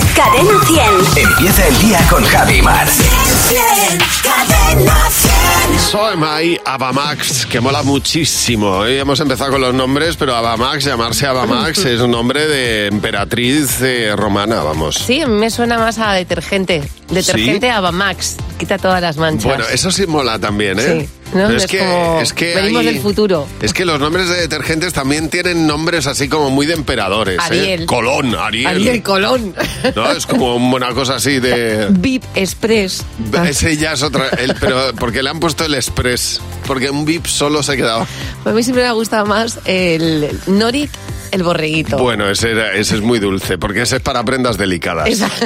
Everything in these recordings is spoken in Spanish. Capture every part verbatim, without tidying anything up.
Cadena cien. Empieza el día con Javi y Mar. Cadena cien. So Am I, Avamax, que mola muchísimo. Hoy hemos empezado con los nombres, pero Avamax, llamarse Avamax es un nombre de emperatriz eh, romana, vamos. Sí, a mí me suena más a detergente. Detergente ¿Sí? Avamax, quita todas las manchas. Bueno, eso sí mola también, ¿eh? Sí. ¿No? Es, es que, como, es que venimos hay, del futuro. Es que los nombres de detergentes también tienen nombres así como muy de emperadores. Ariel. ¿eh? Colón, Ariel. Ariel Colón. No, es como una cosa así de... V I P Express. Ese ya es otra... El, pero porque le han puesto el Express. Porque un V I P solo se quedaba... A mí siempre me ha gustado más el Norit, el borreguito. Bueno, ese, era, ese es muy dulce, porque ese es para prendas delicadas.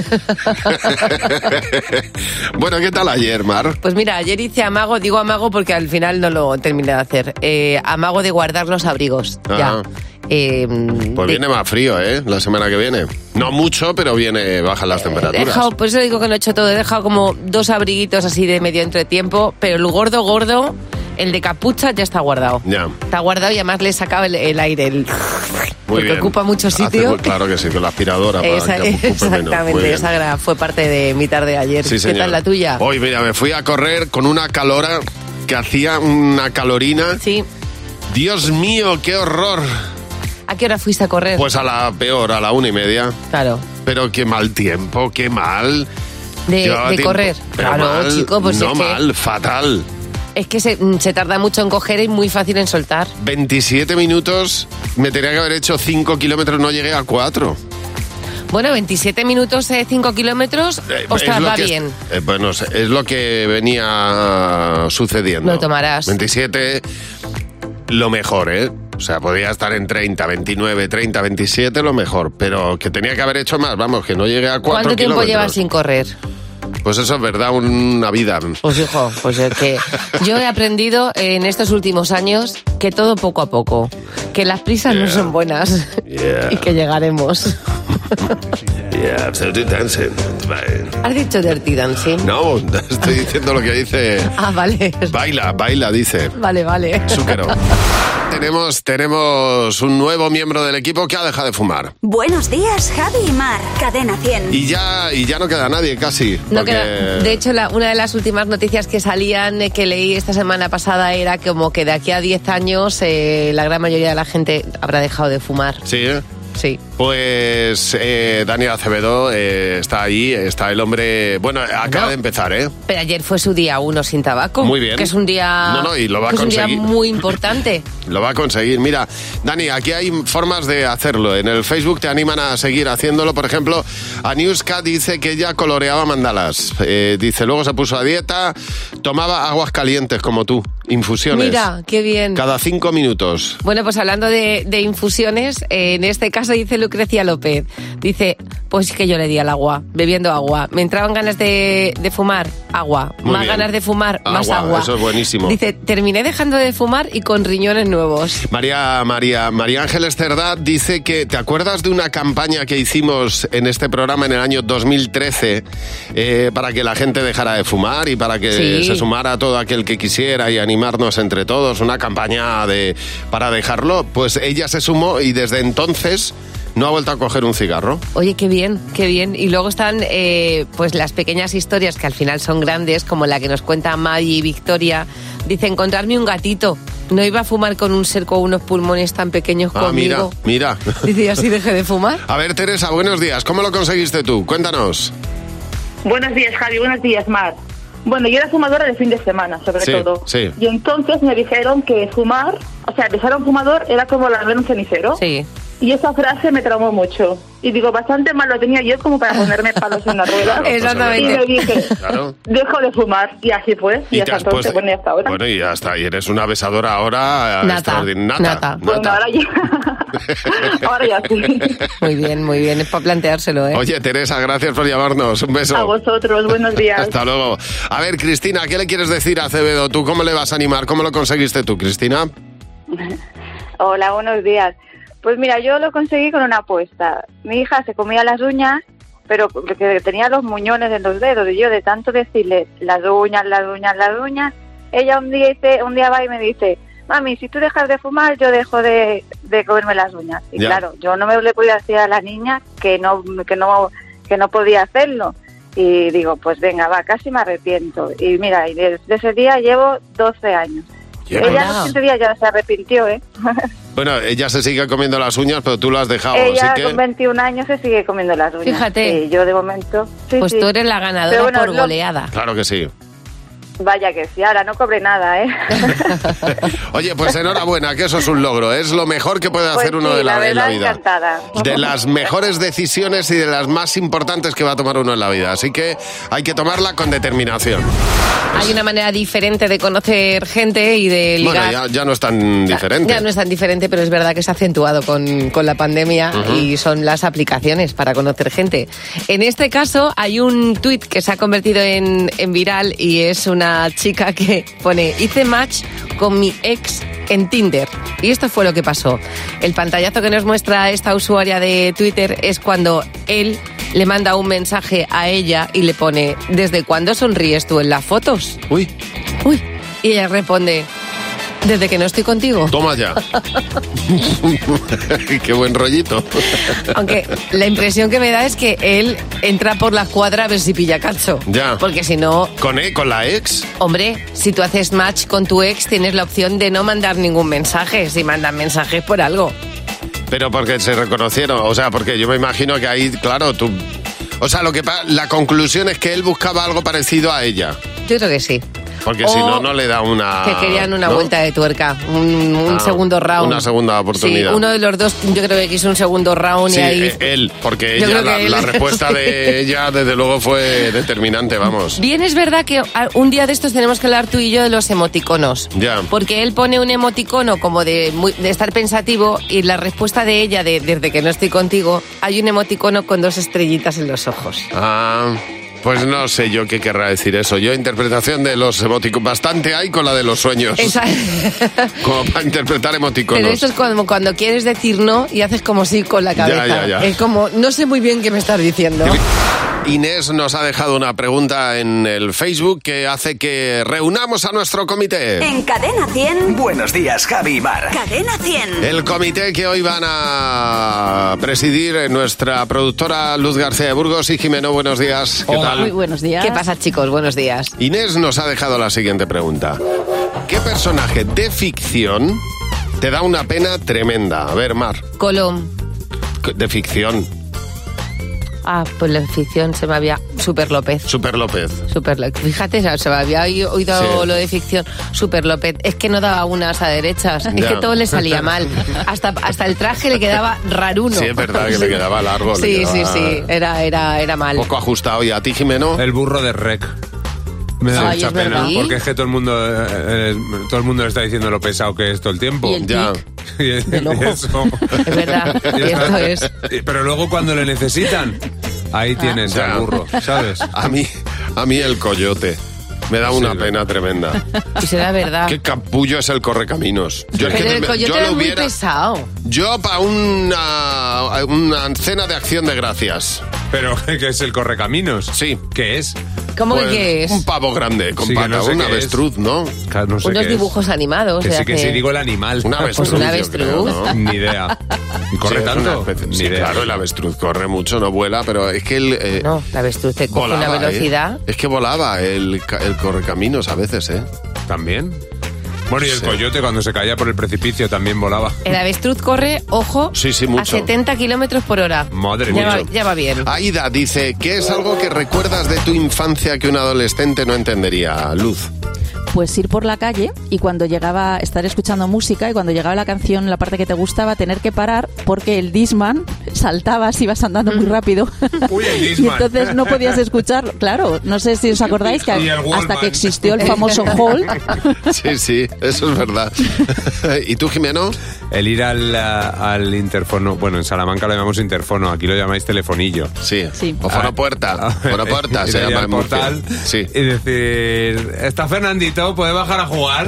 Bueno, ¿qué tal ayer, Mar? Pues mira, ayer hice amago, digo amago porque al final no lo terminé de hacer. Eh, amago de guardar los abrigos. Ah. Ya. Eh, pues de... viene más frío, ¿eh? La semana que viene. No mucho, pero viene, bajan las temperaturas. He dejado, por eso digo que no he hecho todo. He dejado como dos abriguitos así de medio entretiempo, pero el gordo, gordo, el de capucha ya está guardado. Ya. Está guardado y además le he sacado el, el aire. El... Muy porque bien. Ocupa mucho sitio. Hace, claro que sí, con la aspiradora. Para Esa, que ocupe exactamente, menos. esa fue parte de mi tarde de ayer. Sí, ¿Qué señor. tal la tuya? Hoy, mira, me fui a correr con una calora que hacía una calorina. Sí. Dios mío, qué horror. ¿A qué hora fuiste a correr? Pues a la peor, a la una y media. Claro. Pero qué mal tiempo, qué mal. De, Llevaba de tiempo. correr. Pero Claro, mal, chico, pues no es que... mal, fatal. Es que se, se tarda mucho en coger y muy fácil en soltar. veintisiete minutos, me tenía que haber hecho cinco kilómetros, no llegué a cuatro. Bueno, veintisiete minutos, eh, cinco kilómetros, Eh, ostras, es lo va que- bien. eh, bueno, es lo que venía sucediendo. Lo tomarás. veintisiete, lo mejor, ¿eh? O sea, podía estar en treinta, veintinueve, treinta, veintisiete, lo mejor. Pero que tenía que haber hecho más, vamos, que no llegué a cuatro ¿Cuánto tiempo kilómetros. llevas sin correr? Pues eso es verdad, una vida. Pues hijo, pues es que yo he aprendido en estos últimos años que todo poco a poco, que las prisas Yeah. no son buenas Yeah. y que llegaremos. Yeah, Dirty Dancing. ¿Has dicho Dirty Dancing? No, estoy diciendo lo que dice. Ah, vale. Baila, baila, dice. Vale, vale. Zúquero. Tenemos, tenemos un nuevo miembro del equipo que ha dejado de fumar. Buenos días, Javi y Mar. Cadena cien. Y ya, y ya no queda nadie casi. No porque- queda- de hecho, la- una de las últimas noticias que salían, eh, que leí esta semana pasada, era como que de aquí a diez años eh, la gran mayoría de la gente habrá dejado de fumar. Sí, ¿eh? Sí. Pues eh, Daniel Acevedo eh, está ahí, está el hombre... Bueno, acaba No. de empezar, ¿eh? Pero ayer fue su día uno sin tabaco. Muy bien. Que es un día... No, no, y lo va a que es un día conseguir. muy importante. Lo va a conseguir. Mira, Dani, aquí hay formas de hacerlo. En el Facebook te animan a seguir haciéndolo. Por ejemplo, a Newska dice que ella coloreaba mandalas. Eh, dice, luego se puso a dieta, tomaba aguas calientes como tú, infusiones. Mira, qué bien. Cada cinco minutos. Bueno, pues hablando de, de infusiones, eh, en este caso dice Lucrecia López, dice, pues que yo le di al agua, bebiendo agua. Me entraban ganas de, de fumar, agua. Muy Más bien. ganas de fumar, más Agua, agua. eso es buenísimo. Dice, terminé dejando de fumar y con riñones nuevos. María, María, María Ángeles Cerdá dice que, ¿te acuerdas de una campaña que hicimos en este programa en el año dos mil trece eh, para que la gente dejara de fumar y para que Sí. se sumara a todo aquel que quisiera y animarnos entre todos? Una campaña de para dejarlo. Pues ella se sumó y desde entonces no ha vuelto a coger un cigarro. Oye, qué bien, qué bien. Y luego están eh, pues las pequeñas historias que al final son grandes, como la que nos cuenta Maggie y Victoria. Dice, encontrarme un gatito. No iba a fumar con un ser con unos pulmones tan pequeños Ah, mira, conmigo. mira. Dice, y así dejé de fumar. A ver, Teresa, buenos días. ¿Cómo lo conseguiste tú? Cuéntanos. Buenos días, Javi. Buenos días, Mar. Bueno, yo era fumadora de fin de semana, sobre Sí, todo. sí. Y entonces me dijeron que fumar, o sea, dejar a un fumador era como lavar un cenicero. Sí. Y esa frase me traumó mucho. Y digo, bastante mal lo tenía yo como para ponerme palos en la rueda. Claro, Exactamente. Y me dije, Claro. dejo de fumar. Y así fue. Y, te hasta has entonces, puesto- bueno, y hasta ahora. Bueno, y hasta y eres una besadora ahora Nata, extraordinaria. nata. Bueno, ahora ya. ahora ya sí. Muy bien, muy bien. Es para planteárselo, ¿eh? Oye, Teresa, gracias por llamarnos. Un beso. A vosotros, buenos días. Hasta luego. A ver, Cristina, ¿qué le quieres decir a Acevedo? ¿Tú cómo le vas a animar? ¿Cómo lo conseguiste tú, Cristina? Hola, buenos días. Pues mira, yo lo conseguí con una apuesta. Mi hija se comía las uñas, pero porque tenía los muñones en los dedos, y yo de tanto decirle las uñas, las uñas, las uñas, ella un día dice, un día va y me dice, mami, si tú dejas de fumar, yo dejo de, de comerme las uñas. Y Ya. claro, yo no me le podía decir a la niña que no, que no, que no podía hacerlo. Y digo, pues venga, va, casi me arrepiento. Y mira, y desde ese día llevo doce años. Qué Ella buena. a los quince días ya se arrepintió, ¿eh? Bueno, ella se sigue comiendo las uñas, pero tú lo has dejado, Ella así que... con veintiún años se sigue comiendo las uñas. Fíjate. Sí, yo de momento... Sí, Pues sí. tú eres la ganadora Pero bueno, por lo- goleada. Claro que sí. Vaya que sí, ahora no cobré nada, ¿eh? Oye, pues enhorabuena, que eso es un logro. Es lo mejor que puede Pues hacer uno sí, de la, la en la verdad, vida. encantada. De las mejores decisiones y de las más importantes que va a tomar uno en la vida. Así que hay que tomarla con determinación. Hay una manera diferente de conocer gente y de ligar. Bueno, ya, ya no es tan diferente. Ya no es tan diferente, pero es verdad que se ha acentuado con, con la pandemia Ujú. y son las aplicaciones para conocer gente. En este caso hay un tuit que se ha convertido en, en viral y es una chica que pone: hice match con mi ex en Tinder. Y esto fue lo que pasó. El pantallazo que nos muestra esta usuaria de Twitter es cuando él le manda un mensaje a ella y le pone: ¿desde cuándo sonríes tú en las fotos? Uy, Uy. Y ella responde: desde que no estoy contigo. toma ya. Qué buen rollito. Aunque la impresión que me da es que él entra por la cuadra a ver si pilla cacho. Ya. Porque si no, ¿Con, e- ¿Con la ex? hombre, si tú haces match con tu ex, tienes la opción de no mandar ningún mensaje. Si mandan mensajes por algo. Pero porque se reconocieron. O sea, porque yo me imagino que ahí, claro, tú... O sea, lo que pa- la conclusión es que él buscaba algo parecido a ella. Yo creo que sí. Porque O si no, no le da una... Que querían una ¿no? vuelta de tuerca, un, un Ah, segundo round. una segunda oportunidad. Sí, uno de los dos yo creo que quiso un segundo round Sí, y ahí... eh, él, porque Yo ella, creo que la, él. la respuesta de ella, desde luego, fue determinante, vamos. Bien, es verdad que a- un día de estos tenemos que hablar tú y yo de los emoticonos. Ya. Porque él pone un emoticono como de, muy- de estar pensativo y la respuesta de ella, de desde que no estoy contigo, hay un emoticono con dos estrellitas en los ojos. Ah, pues no sé yo qué querrá decir eso. Yo interpretación de los emoticonos, bastante hay con la de los sueños. Esa- Como para interpretar emoticonos. Pero eso es como cuando quieres decir no y haces como sí con la cabeza. Ya, ya, ya. Es como, no sé muy bien qué me estás diciendo. Inés nos ha dejado una pregunta en el Facebook que hace que reunamos a nuestro comité. En Cadena cien. Buenos días, Javi y Mar. Cadena cien. El comité que hoy van a presidir nuestra productora Luz García de Burgos y Jimeno. Buenos días. ¿Qué tal? Muy buenos días. ¿Qué pasa, chicos? Buenos días. Inés nos ha dejado la siguiente pregunta. ¿Qué personaje de ficción te da una pena tremenda? A ver, Mar, Colón. de ficción. Ah, pues la ficción se me había... Super López. Super López. Super López. Fíjate, se me había oí- oído Sí. lo de ficción. Super López. Es que no daba unas a derechas. Es Ya. que todo le salía mal. Hasta, hasta el traje le quedaba raruno. Sí, es verdad que le quedaba largo. le Sí, quedaba sí, sí. Era, era, era mal. Poco ajustado. ¿Y a ti, Jimeno? El burro de Rec. Me da Ay, mucha es pena, verdad. porque es que todo el mundo eh, eh, todo el mundo le está diciendo lo pesado que es todo el tiempo. Y el Ya. Y es- del ojo. y eso. Es verdad. Y esto es... Y- Pero luego cuando le necesitan, ahí tienes Ya. al burro, ¿sabes? A mí, a mí el coyote. Me da una Sí. pena tremenda. Y será verdad. Qué capullo es el correcaminos. Yo, es que Pero el me- coyote yo era lo muy hubiera- pesado. Yo para una, una cena de acción de gracias. Pero ¿qué es el correcaminos? Sí. ¿Qué es? ¿Cómo Pues, que qué es? Un pavo grande con Sí, que pata, no sé un qué es. avestruz, ¿no? Claro, no sé Unos qué es. dibujos animados. Que de sí, que hace- sí, digo el animal. Un avestruz. un yo avestruz. creo, ¿no? Ni idea. ¿Y corre Sí, es tanto? una especie- Ni sí, idea. claro, el avestruz corre mucho, no vuela, pero es que él... eh, No, la avestruz te coge volaba, una velocidad. ¿eh? Es que volaba el, ca- el correcaminos a veces, ¿eh? ¿También? Bueno, y el Sí. coyote cuando se caía por el precipicio también volaba. El avestruz corre, ojo, Sí, sí, a mucho. setenta kilómetros por hora. Madre ya va, mía. ya va bien. Aida dice, ¿qué es algo que recuerdas de tu infancia que un adolescente no entendería? Luz. Pues ir por la calle y cuando llegaba, estar escuchando música y cuando llegaba la canción, la parte que te gustaba, tener que parar porque el Discman saltabas, ibas andando muy rápido. Uy, el Y Discman. entonces no podías escucharlo. Claro, no sé si os acordáis que Y el hasta Walkman. que existió el famoso Hold, Sí, sí, eso es verdad. ¿Y tú, Jimeno? El ir al, a- al interfono, bueno, en Salamanca lo llamamos interfono, aquí lo llamáis telefonillo. Sí. Sí. O fonopuerta. Fonopuerta Ir se allá llama al en Murcia. portal Sí. y decir, está Fernandito, puede bajar a jugar.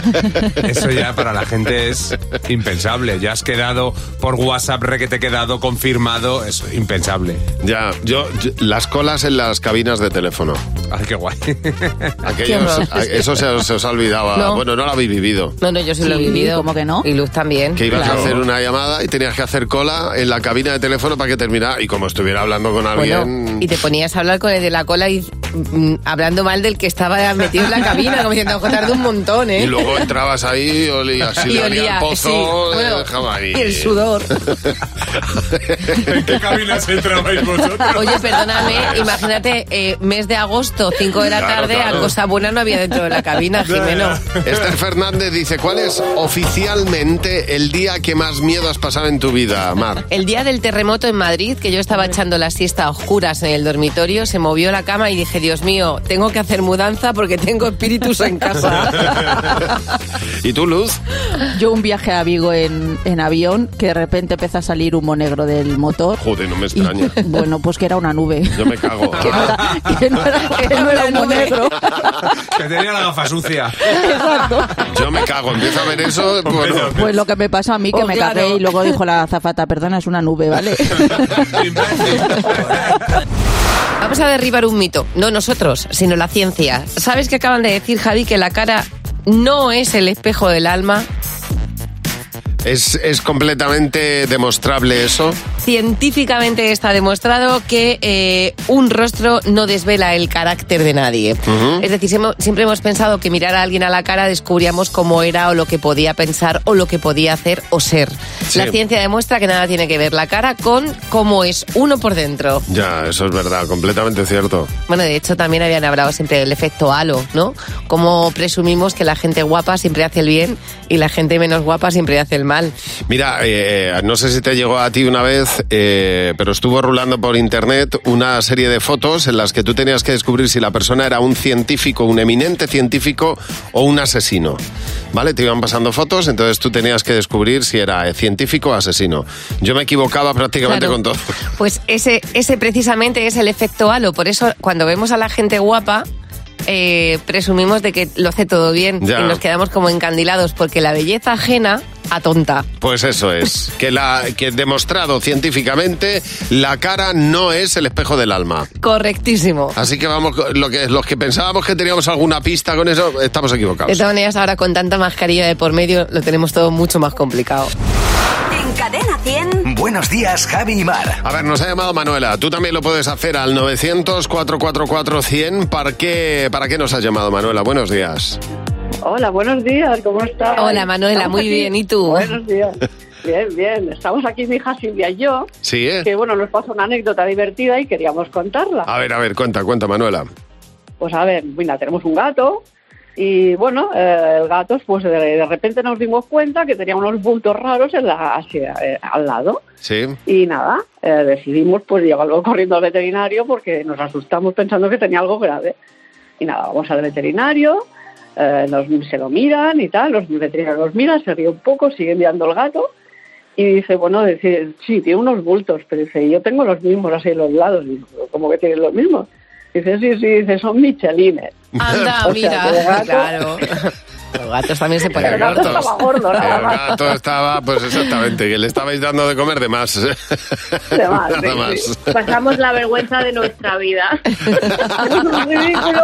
Eso ya para la gente es impensable. Ya has quedado por WhatsApp, re que te he quedado con confirmado, es impensable. Ya, yo, yo- las colas en las cabinas de teléfono. Ay, qué guay. Aquello, horror. a- eso se, os- se os ha olvidado. No. Bueno, no lo habéis vivido. No, no, yo sí, lo he Sí, vivido. ¿cómo que no? Y Luz también. Que ibas Claro. a hacer una llamada y tenías que hacer cola en la cabina de teléfono para que terminara. Y como estuviera hablando con alguien... Bueno, y te ponías a hablar con el de la cola y mm, hablando mal del que estaba metido en la cabina, como diciendo, ojo, tarda un montón, ¿eh? Y luego entrabas ahí y olías, si Y le olía olía, el pozo, sí, eh, bueno, dejaba ahí. y el sudor. ¿En qué cabinas entrabais vosotros? Oye, perdóname, imagínate, eh, mes de agosto, cinco de la Claro, tarde, claro. a cosa buena no había dentro de la cabina, Jimeno. Esther Fernández dice, ¿cuál es oficialmente el día que más miedo has pasado en tu vida, Mar? El día del terremoto en Madrid, que yo estaba echando la siesta a oscuras en el dormitorio, se movió la cama y dije, Dios mío, tengo que hacer mudanza porque tengo espíritus en casa. ¿Y tú, Luz? Yo un viaje a Vigo en, en avión, que de repente empezó a salir humo negro del motor. Joder, no me Y, extraña. bueno, pues que era una nube. Yo me cago. Que no era, que no era, que no era humo negro. Que tenía la gafa sucia. Exacto. Yo me cago. Empiezo a ver eso. Bueno, Pues lo que me pasó a mí, que Oh, me claro. cagué y luego dijo la azafata, perdona, es una nube, ¿vale? Vamos a derribar un mito, no nosotros, sino la ciencia. ¿Sabes que acaban de decir, Javi, que la cara no es el espejo del alma? es, es completamente demostrable eso. Científicamente está demostrado que eh, un rostro no desvela el carácter de nadie. Ujú. Es decir, siempre- siempre hemos pensado que mirar a alguien a la cara descubríamos cómo era o lo que podía pensar o lo que podía hacer o ser. Sí. La ciencia demuestra que nada tiene que ver la cara con cómo es uno por dentro. Ya, eso es verdad, completamente cierto. Bueno, de hecho también habían hablado siempre del efecto halo, ¿no? Como presumimos que la gente guapa siempre hace el bien y la gente menos guapa siempre hace el mal. Mira, eh, no sé si te llegó a ti una vez, eh, pero estuvo rulando por internet una serie de fotos en las que tú tenías que descubrir si la persona era un científico, un eminente científico o un asesino. ¿Vale? Te iban pasando fotos, entonces tú tenías que descubrir si era científico o asesino. Yo me equivocaba prácticamente Claro. con todo. Pues ese, ese precisamente es el efecto halo. Por eso cuando vemos a la gente guapa, eh, presumimos de que lo hace todo bien Ya. y nos quedamos como encandilados porque la belleza ajena atonta. Pues eso es, que, la, que demostrado científicamente, la cara no es el espejo del alma. Correctísimo. Así que vamos, lo que, los que pensábamos que teníamos alguna pista con eso, estamos De equivocados. todas maneras, ahora con tanta mascarilla de por medio, lo tenemos todo mucho más complicado. En Cadena cien. Buenos días, Javi y Mar. A ver, nos ha llamado Manuela. Tú también lo puedes hacer al novecientos, cuatrocientos cuarenta y cuatro, cien. ¿Para qué, ¿Para qué nos has llamado, Manuela? Buenos días. Hola, buenos días, ¿cómo estás? Hola, Manuela, Estamos muy aquí- bien, ¿y tú? Buenos días. Bien, bien. Estamos aquí mi hija Silvia y yo, Sí, ¿eh? que bueno, nos pasó una anécdota divertida y queríamos contarla. A ver, a ver, cuenta, cuenta, Manuela. Pues a ver, mira, tenemos un gato y bueno, eh, el gato, pues de, de repente nos dimos cuenta que tenía unos bultos raros en la, así, eh, al lado. Sí. Y nada, eh, decidimos pues llevarlo corriendo al veterinario porque nos asustamos pensando que tenía algo grave. Y nada, vamos al veterinario, eh, nos, se lo miran y tal, los veterinarios los miran, se ríe un poco, siguen mirando el gato y dice, bueno, dice, sí, tiene unos bultos, pero dice, yo tengo los mismos así en los lados. Y digo, ¿cómo que tienes los mismos? Dice, sí, sí, dice, son michelines. Anda, O sea, mira, que el gato- claro. Los gatos también se ponen El gato gordos. estaba gordo, nada El más. gato estaba, pues exactamente, que le estabais dando de comer de más. De más, Nada sí, más. sí. Pasamos la vergüenza de nuestra vida. Es un ridículo.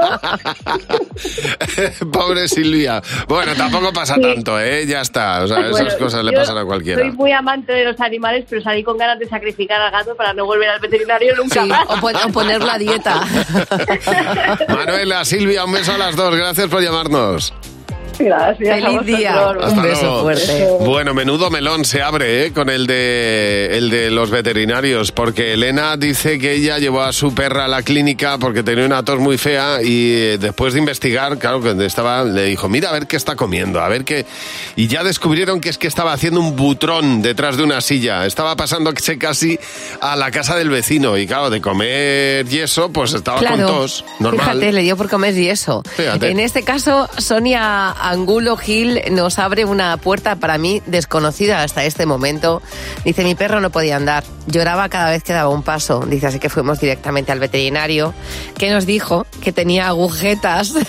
Pobre Silvia. Bueno, tampoco pasa Sí. tanto, ¿eh? Ya está. O sea, esas Bueno, cosas le yo pasan a cualquiera. Soy muy amante de los animales, pero salí con ganas de sacrificar al gato para no volver al veterinario nunca Sí, más. o, pon- o ponerlo a dieta. Manuela, Silvia, un beso a las dos. Gracias por llamarnos. Gracias. a Feliz día. vosotros. Hasta Un beso luego. fuerte. Bueno, menudo melón se abre ¿eh? con el de, el de los veterinarios, porque Elena dice que ella llevó a su perra a la clínica porque tenía una tos muy fea y eh, después de investigar, claro, que estaba, le dijo, mira a ver qué está comiendo, a ver qué... Y ya descubrieron que es que estaba haciendo un butrón detrás de una silla, estaba pasándose casi a la casa del vecino y claro, de comer yeso, pues estaba con tos, normal. Fíjate, le dio por comer y eso. Fíjate. En este caso, Sonia Angulo Gil nos abre una puerta para mí desconocida hasta este momento. Dice, mi perro no podía andar. Lloraba cada vez que daba un paso. Dice, así que fuimos directamente al veterinario, que nos dijo que tenía agujetas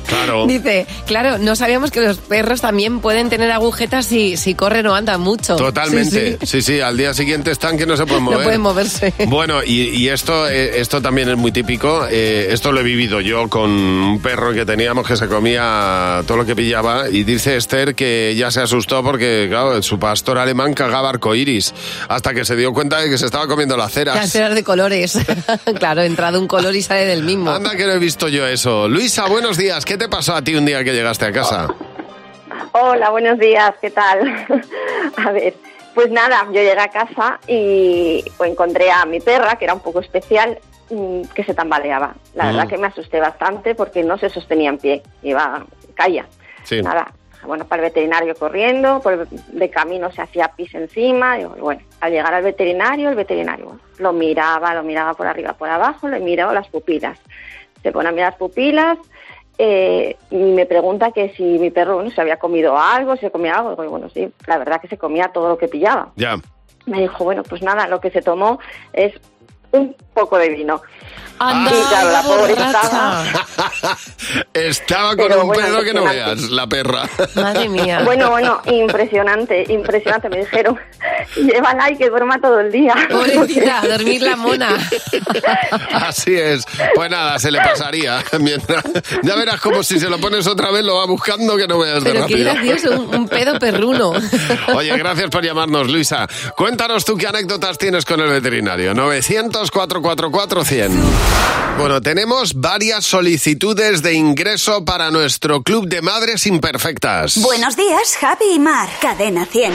Claro. Dice, claro, no sabíamos que los perros también pueden tener agujetas si, si corren o andan mucho. Totalmente. Sí sí. sí, sí, al día siguiente están que no se pueden mover. No pueden moverse. Bueno, y, y esto, eh, esto también es muy típico. Eh, esto lo he vivido yo con un perro que teníamos que se comía todo lo que pillaba. Y dice Esther que ya se asustó porque, claro, su pastor alemán cagaba arcoiris hasta que se dio cuenta de que se estaba comiendo las ceras. Las ceras de colores. Claro, entra de un color y sale del mismo. Anda que no he visto yo eso. Luisa, buenos días. ¿Qué te pasó a ti un día que llegaste a casa? Hola, buenos días. ¿Qué tal? A ver, pues nada, yo llegué a casa y pues, encontré a mi perra, que era un poco especial, que se tambaleaba. La mm. verdad que me asusté bastante porque no se sostenía en pie. Iba, caía. Sí. Nada. Bueno, para el veterinario corriendo, por de camino se hacía pis encima, y bueno, al llegar al veterinario, el veterinario bueno, lo miraba, lo miraba por arriba, por abajo, le miraba las pupilas. Se pone a mirar las pupilas eh, y me pregunta que si mi perro bueno, se había comido algo, si comía algo. Y bueno, sí, la verdad que se comía todo lo que pillaba. Ya. Me dijo, bueno, pues nada, lo que se tomó es un poco de vino. Anda, y claro, la pobre estaba... estaba con Pero un bueno, pedo que no veas, la perra. Madre mía. Bueno, bueno, impresionante, impresionante. Me dijeron, llévala y que duerma todo el día. Pobrecita, a dormir la mona. Así es. Pues nada, se le pasaría. Mientras... Ya verás como si se lo pones otra vez lo va buscando que no veas de Pero rápido. qué gracioso, un, un pedo perruno. Oye, gracias por llamarnos, Luisa. Cuéntanos tú qué anécdotas tienes con el veterinario. novecientos, cuatrocientos cuarenta y cuatro, cien. Bueno, tenemos varias solicitudes de ingreso para nuestro Club de Madres Imperfectas. Buenos días, Javi y Mar. Cadena cien.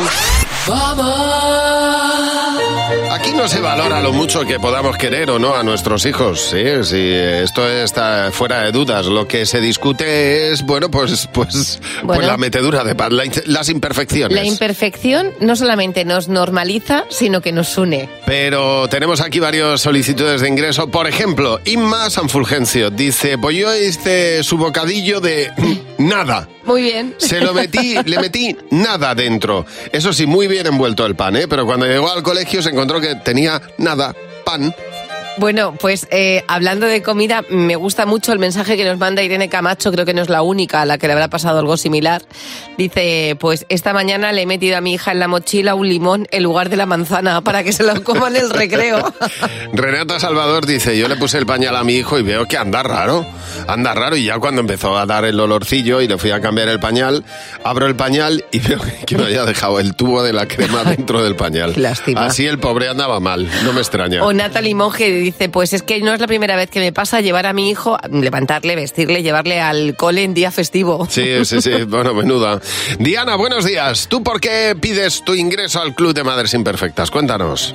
Aquí no se valora lo mucho que podamos querer o no a nuestros hijos, ¿sí? Sí, esto está fuera de dudas. Lo que se discute es, bueno, pues, pues, bueno, pues la metedura de pata, la, las imperfecciones. La imperfección no solamente nos normaliza, sino que nos une. Pero tenemos aquí varias solicitudes de ingreso. Por ejemplo, Inma Sanfulgencio dice, pues yo hice su bocadillo de nada. Muy bien. Se lo metí, le metí nada dentro. Eso sí, muy bien envuelto el pan, ¿eh? Pero cuando llegó al colegio se encontró que tenía nada, pan. Bueno, pues eh, hablando de comida, me gusta mucho el mensaje que nos manda Irene Camacho, creo que no es la única a la que le habrá pasado algo similar. Dice, pues esta mañana le he metido a mi hija en la mochila un limón en lugar de la manzana para que se lo coma en el recreo. Renata Salvador dice, yo le puse el pañal a mi hijo y veo que anda raro, anda raro, y ya cuando empezó a dar el olorcillo y le fui a cambiar el pañal, abro el pañal y veo que me había dejado el tubo de la crema dentro del pañal. Qué lástima. Así el pobre andaba mal, no me extraña. O Natalie Monge dice, pues es que no es la primera vez que me pasa llevar a mi hijo, levantarle, vestirle, llevarle al cole en día festivo. Sí, sí, sí, bueno, menuda. Diana, buenos días. ¿Tú por qué pides tu ingreso al Club de Madres Imperfectas? Cuéntanos.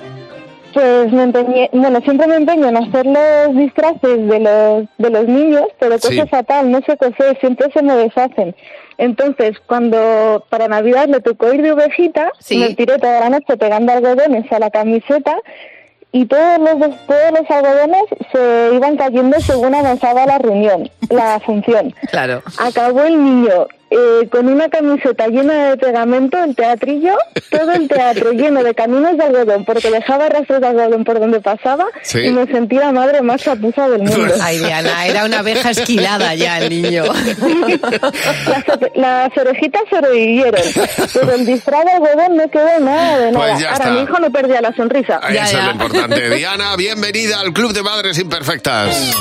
Pues me empeñé, bueno, siempre me empeño en hacer los disfraces de los, de los niños, pero cosa Sí. fatal, no sé coser, siempre se me deshacen. Entonces, cuando para Navidad le tocó ir de ovejita, Sí. me tiré toda la noche pegando algodones a la camiseta y todos los, todos los algodones se iban cayendo según avanzaba la reunión, la función. Claro. Acabó el niño eh, con una camiseta llena de pegamento, el teatrillo, todo el teatro lleno de caminos de algodón, porque dejaba rastros de algodón por donde pasaba, Sí. y me sentí la madre más chapuza del mundo. Ay, Diana, era una abeja esquilada ya el niño. Las, las orejitas sobrevivieron, pero el disfraz de algodón no quedó nada de nada. Pues ya Ahora está. mi hijo no perdía la sonrisa. Eso es lo importante. Diana, bienvenida al Club de Madres Imperfectas.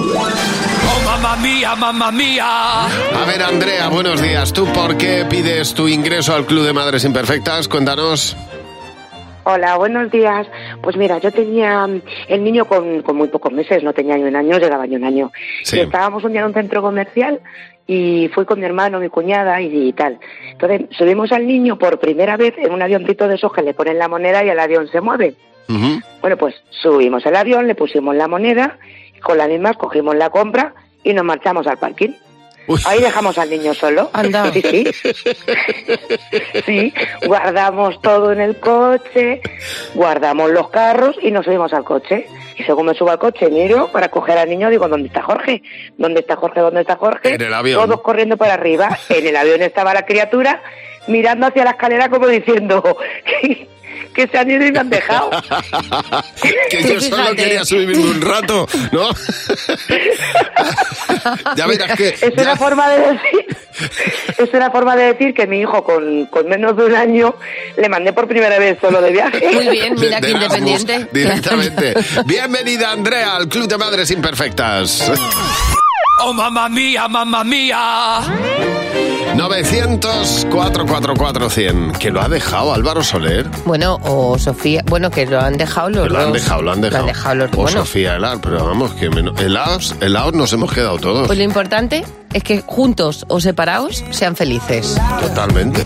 Oh, mamma mía, mamma mía. A ver, Andrea, buenos días. ¿Tú por qué pides tu ingreso al Club de Madres Imperfectas? Cuéntanos. Hola, buenos días. Pues mira, yo tenía el niño con, con muy pocos meses, no tenía ni un año, llegaba ni un año. Sí. Y estábamos un día en un centro comercial y fui con mi hermano, mi cuñada y, y tal. Entonces subimos al niño por primera vez en un avioncito de esos que le ponen la moneda y el avión se mueve. Uh-huh. Bueno, pues subimos al avión, le pusimos la moneda, con la misma cogimos la compra y nos marchamos al parking. Uy. Ahí dejamos al niño solo. Anda. Sí, sí. Sí, guardamos todo en el coche, guardamos los carros y nos subimos al coche. Y según me subo al coche, miro para coger al niño, digo, ¿dónde está Jorge? ¿Dónde está Jorge? ¿Dónde está Jorge? En el avión. Todos corriendo para arriba. En el avión estaba la criatura mirando hacia la escalera como diciendo, ¿qué, que se han ido y me han dejado. Que yo solo quería subirme un rato, ¿no? Ya verás que... Es una forma de decir... Es una forma de decir que mi hijo con, con menos de un año le mandé por primera vez solo de viaje. Muy bien, mira De- qué de independiente. Erasmus, directamente. Bienvenida, Andrea, al Club de Madres Imperfectas. Oh, mamma mía, mamma mía. novecientos, cuatrocientos cuarenta y cuatro, cien. Que lo ha dejado Álvaro Soler. Bueno, o Sofía, bueno, que lo han dejado los Lo han dos. dejado, lo han dejado. Lo han dejado los O bueno. Sofía Elar, pero vamos, que menos. Helados, helados nos hemos quedado todos. Pues lo importante es que juntos o separados sean felices. Totalmente.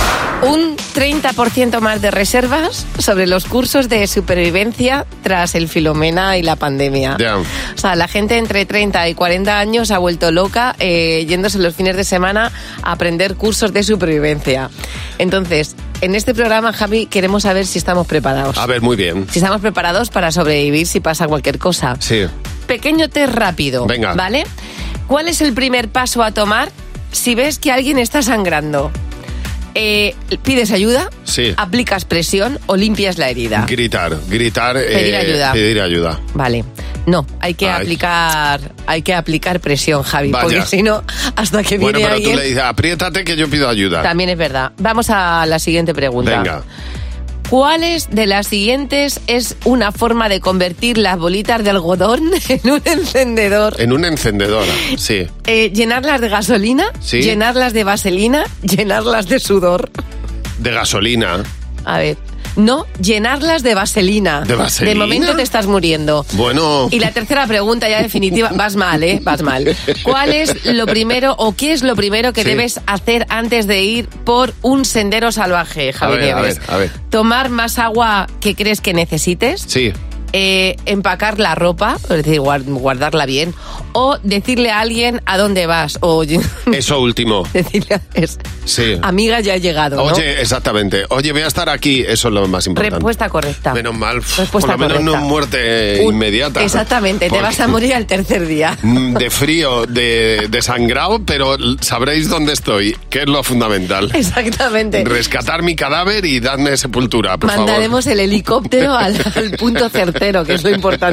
Un treinta por ciento más de reservas sobre los cursos de supervivencia tras el Filomena y la pandemia. Ya. O sea, la gente entre treinta y cuarenta años ha vuelto loca eh, yéndose los fines de semana a aprender cursos de supervivencia. Entonces, en este programa, Javi, queremos saber si estamos preparados. A ver, muy bien. Si estamos preparados para sobrevivir si pasa cualquier cosa. Sí. Pequeño test rápido. Venga. ¿Vale? ¿Cuál es el primer paso a tomar si ves que alguien está sangrando? Eh, ¿Pides ayuda? Sí. ¿Aplicas presión o limpias la herida? Gritar, gritar. Pedir eh, ayuda. Pedir ayuda. Vale. No, hay que Ay. aplicar hay que aplicar presión, Javi, Vaya. porque si no, hasta que Bueno, viene pero alguien... tú le dices, apriétate que yo pido ayuda. También es verdad. Vamos a la siguiente pregunta. Venga. ¿Cuáles de las siguientes es una forma de convertir las bolitas de algodón en un encendedor? En una encendedora, sí. Eh, ¿Llenarlas de gasolina? Sí. ¿Llenarlas de vaselina? ¿Llenarlas de sudor? De gasolina. A ver. No, llenarlas de vaselina. ¿De vaselina? De momento te estás muriendo. Bueno. Y la tercera pregunta ya definitiva, vas mal, ¿eh? Vas mal. ¿Cuál es lo primero o qué es lo primero que Sí. debes hacer antes de ir por un sendero salvaje, A Javi ver, a Nieves? ver, a ver. ¿Tomar más agua que crees que necesites? Sí. Eh, empacar la ropa, es decir, guard- guardarla bien, o decirle a alguien a dónde vas, o Eso último. decirle a es, Sí. amiga, ya he llegado, ¿no? Oye, exactamente. Oye, voy a estar aquí. Eso es lo más importante. Respuesta correcta. Menos mal. Respuesta Por lo menos correcta. no muerte Un- inmediata. Exactamente, te Porque- vas a morir al tercer día. De frío, de, de sangrado, pero sabréis dónde estoy, que es lo fundamental. Exactamente. Rescatar mi cadáver y darme sepultura, por Mandaremos favor. el helicóptero al, al punto certero, que es lo importante.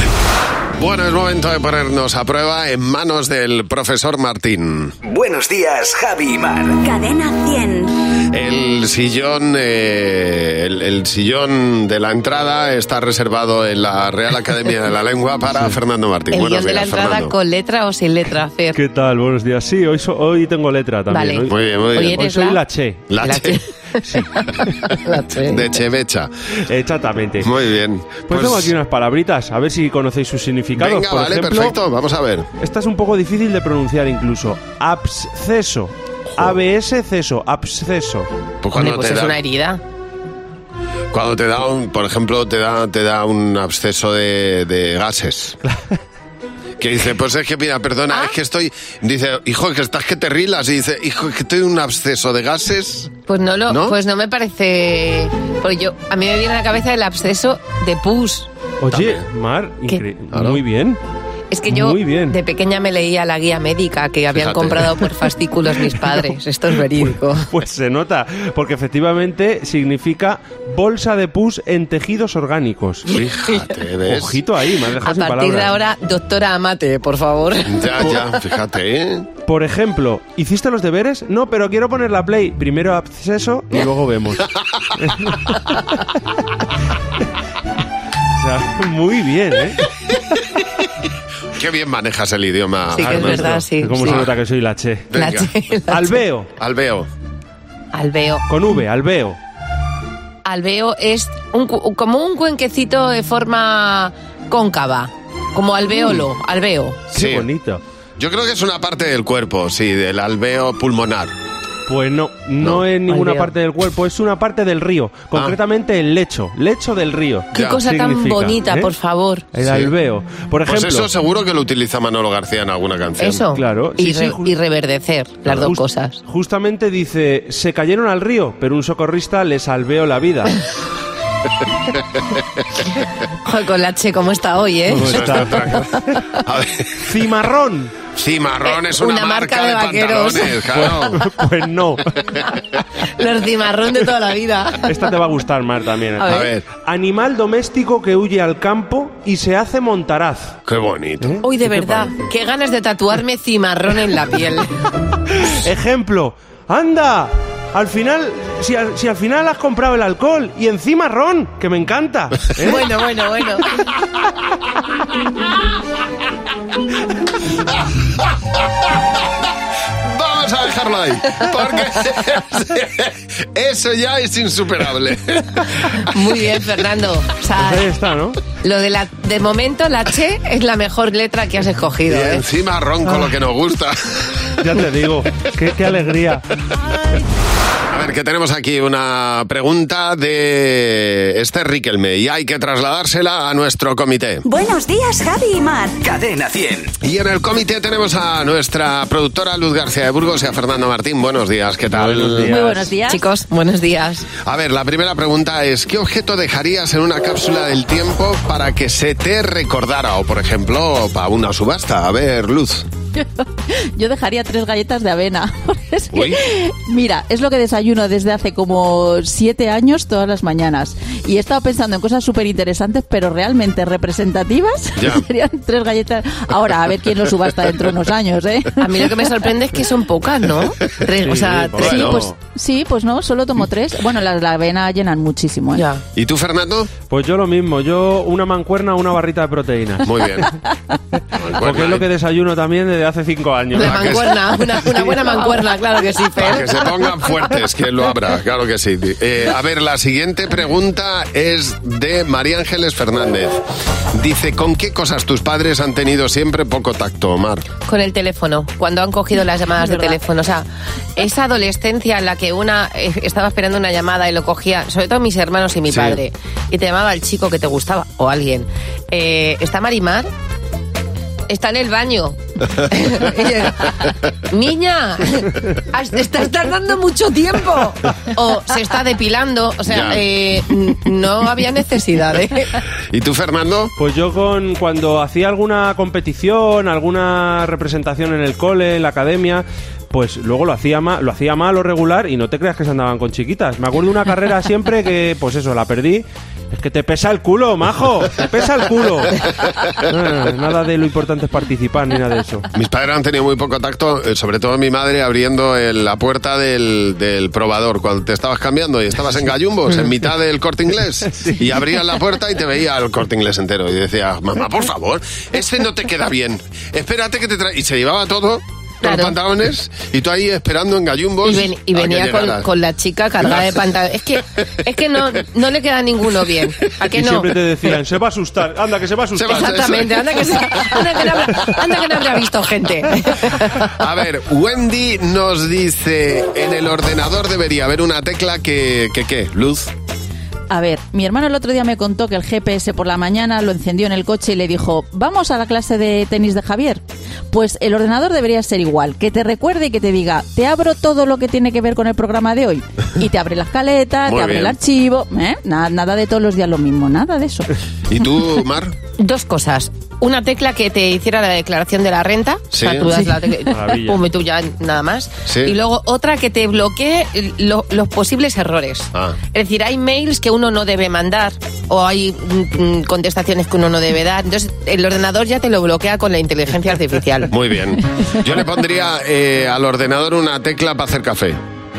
Bueno, es momento de ponernos a prueba en manos del profesor Martín. Buenos días, Javi y Mar. Cadena cien. El sillón, eh, el, el sillón de la entrada está reservado en la Real Academia de la Lengua para Fernando Martín. El Buenos guión de la días, entrada Fernando. con letra o sin letra, Fer. ¿Qué tal? Buenos días. Sí, hoy, so- hoy tengo letra también. Vale. Hoy, Muy bien, muy bien. Hoy hoy eres soy la... la Che. La La che- La che. de Chevecha. Exactamente. Muy bien. Pues, tengo aquí unas palabritas, a ver si conocéis sus significados. Venga, Por vale, ejemplo, perfecto. Vamos a ver. esta es un poco difícil de pronunciar incluso. Absceso. A B S ceso. Absceso. Pues Hombre, cuando pues te es da, una herida. cuando te da un, por ejemplo, te da, te da un absceso de, de gases. Que dice, pues es que, mira, perdona, Ah. es que estoy... Dice, hijo, que estás que te rilas. Y dice, hijo, que estoy en un absceso de gases. Pues no lo, ¿No? pues no me parece. Porque yo, a mí me viene a la cabeza el absceso de pus. Oye, También. Mar, ¿Qué? incre- Claro. muy bien. Es que yo Muy bien. de pequeña me leía la guía médica que habían Fíjate. comprado por fascículos mis padres. Esto es verídico. Pues se nota, porque efectivamente significa bolsa de pus en tejidos orgánicos. Fíjate, ¿ves? Ojito ahí, me has dejado A sin partir de palabras. ahora, doctora Amate, por favor. Ya, ya, fíjate, ¿eh? Por ejemplo, ¿hiciste los deberes? No, pero quiero poner la play. Primero absceso y luego vemos. O sea, muy bien, ¿eh? Qué bien manejas el idioma. Sí, que es Fernando. verdad, sí. ¿Cómo sí. se nota que soy la Che? La Venga. che- la Alveo, Alveo. Alveo. con V, alveo. Alveo es un cu- como un cuenquecito de forma cóncava. Como alveolo, alveo. Qué Sí. bonito. Yo creo que es una parte del cuerpo, sí, del alveo pulmonar. Pues no, no, No. es ninguna Alveo. parte del cuerpo, es una parte del río. Concretamente el lecho, lecho del río. Qué Ya. cosa tan Significa, bonita, ¿eh? por favor. El Sí. alveo. Por Pues ejemplo, eso seguro que lo utiliza Manolo García en alguna canción. Eso. Claro, Y, sí, sí, re- ju- y reverdecer, las dos Just- cosas. Justamente dice, se cayeron al río, pero un socorrista les salveó la vida. Joder, con la Che, ¿cómo está hoy, eh? A ver. Cimarrón. Cimarrón es una, Una marca marca, de de, vaqueros. pantalones, claro. Pues no. Los cimarrón de toda la vida. Esta te va a gustar, Mar, también. A ver. A ver. Animal doméstico que huye al campo y se hace montaraz. Qué bonito. ¿Eh? Uy, de ¿Qué te verdad, parece? qué ganas de tatuarme cimarrón en la piel. Ejemplo. ¡Anda! Al final, si al, si al final has comprado el alcohol y encima ron, que me encanta. ¿eh? Bueno, bueno, bueno. Vamos a dejarlo ahí, porque eso ya es insuperable. Muy bien, Fernando. O sea, Pues ahí está, ¿no? lo de la, de momento la Che es la mejor letra que has escogido, Y ¿eh? encima ronco lo que nos gusta. Ya te digo, qué, qué alegría. A ver, que tenemos aquí una pregunta de Esther Riquelme y hay que trasladársela a nuestro comité. Buenos días, Javi y Mar. Cadena cien. Y en el comité tenemos a nuestra productora Luz García de Burgos y a Fernando Martín. Buenos días, ¿qué tal? Buenos días. Muy buenos días. Chicos, buenos días. A ver, la primera pregunta es, ¿qué objeto dejarías en una cápsula del tiempo para que se te recordara? O, por ejemplo, para una subasta. A ver, Luz. Yo dejaría tres galletas de avena. Es que, Uy. mira, es lo que desayuno desde hace como siete años todas las mañanas. Y he estado pensando en cosas súper interesantes, pero realmente representativas. Ya. Serían tres galletas. Ahora, a ver quién lo subasta dentro de unos años, ¿eh? A mí lo que me sorprende es que son pocas, ¿no? Tres, o sea, Sí, tres. Sí, Bueno. pues, sí, pues no, solo tomo tres. Bueno, las de la avena llenan muchísimo, ¿eh? Ya. ¿Y tú, Fernando? Pues yo lo mismo, yo una mancuerna, una barrita de proteínas. Muy bien. Porque es lo que desayuno también desde hace cinco años. La ¿verdad que mancuerna, una, una buena mancuerna, claro que sí, Para Fer. que se pongan fuertes, que lo habrá, claro que sí. Eh, a ver, la siguiente pregunta es de María Ángeles Fernández. Dice, ¿con qué cosas tus padres han tenido siempre poco tacto, Omar? Con el teléfono, cuando han cogido las llamadas de ¿Verdad? teléfono. O sea, esa adolescencia en la que una eh, estaba esperando una llamada y lo cogía, sobre todo mis hermanos y mi Sí. padre, y te llamaba el chico que te gustaba, o alguien. Eh, ¿Está Marimar? Está en el baño. Niña, te estás tardando mucho tiempo. O se está depilando. O sea, Ya. eh, n- no había necesidad, ¿eh? ¿Y tú, Fernando? Pues yo con cuando hacía alguna competición, alguna representación en el cole, en la academia, pues luego lo hacía mal, lo hacía mal o regular y no te creas que se andaban con chiquitas. Me acuerdo de una carrera siempre que, pues eso, la perdí. Es que te pesa el culo, majo, te pesa el culo. No, nada de lo importante es participar ni nada de eso. Mis padres han tenido muy poco tacto, eh, sobre todo mi madre abriendo el- la puerta del, del probador cuando te estabas cambiando y estabas en gallumbos, en mitad del Corte Inglés, y abrías la puerta y te veía el Corte Inglés entero y decía, mamá, por favor, este no te queda bien, espérate que te trae... Y se llevaba todo, todos Claro. los pantalones, y tú ahí esperando en gallumbos Y, ven- y a que venía con, llegara. con la chica cargada de pantalones. Es que, es que no, no le queda ninguno bien. ¿A qué Y no? siempre te decían, se va a asustar, anda que se va a asustar. Exactamente, anda que, se- anda, que no habrá, anda que no habrá visto gente. A ver, Wendy nos dice, en el ordenador debería haber una tecla que, que ¿qué? Luz. A ver, mi hermano el otro día me contó que el G P S por la mañana lo encendió en el coche y le dijo, ¿vamos a la clase de tenis de Javier? Pues el ordenador debería ser igual, que te recuerde y que te diga, te abro todo lo que tiene que ver con el programa de hoy. Y te abre la escaleta, Muy te abre bien. el archivo, ¿eh? Nada, nada de todos los días lo mismo, nada de eso. ¿Y tú, Mar? Dos cosas. Una tecla que te hiciera la declaración de la renta. Sí. O sea, tú das Sí. la tecla, Maravilla. pum, y tú ya nada más. Sí. Y luego otra que te bloquee lo- los posibles errores. Ah. Es decir, hay mails que uno no debe mandar o hay mm, mm, contestaciones que uno no debe dar. Entonces, el ordenador ya te lo bloquea con la inteligencia artificial. Muy bien. Yo le pondría eh, al ordenador una tecla para hacer café.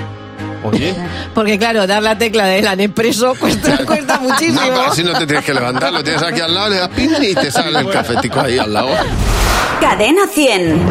Oye. Porque claro, dar la tecla de la Nespresso cuesta, cuesta muchísimo. No, pero así no te tienes que levantar, lo tienes aquí al lado, le das pin y te sale el cafetico ahí al lado. Cadena cien.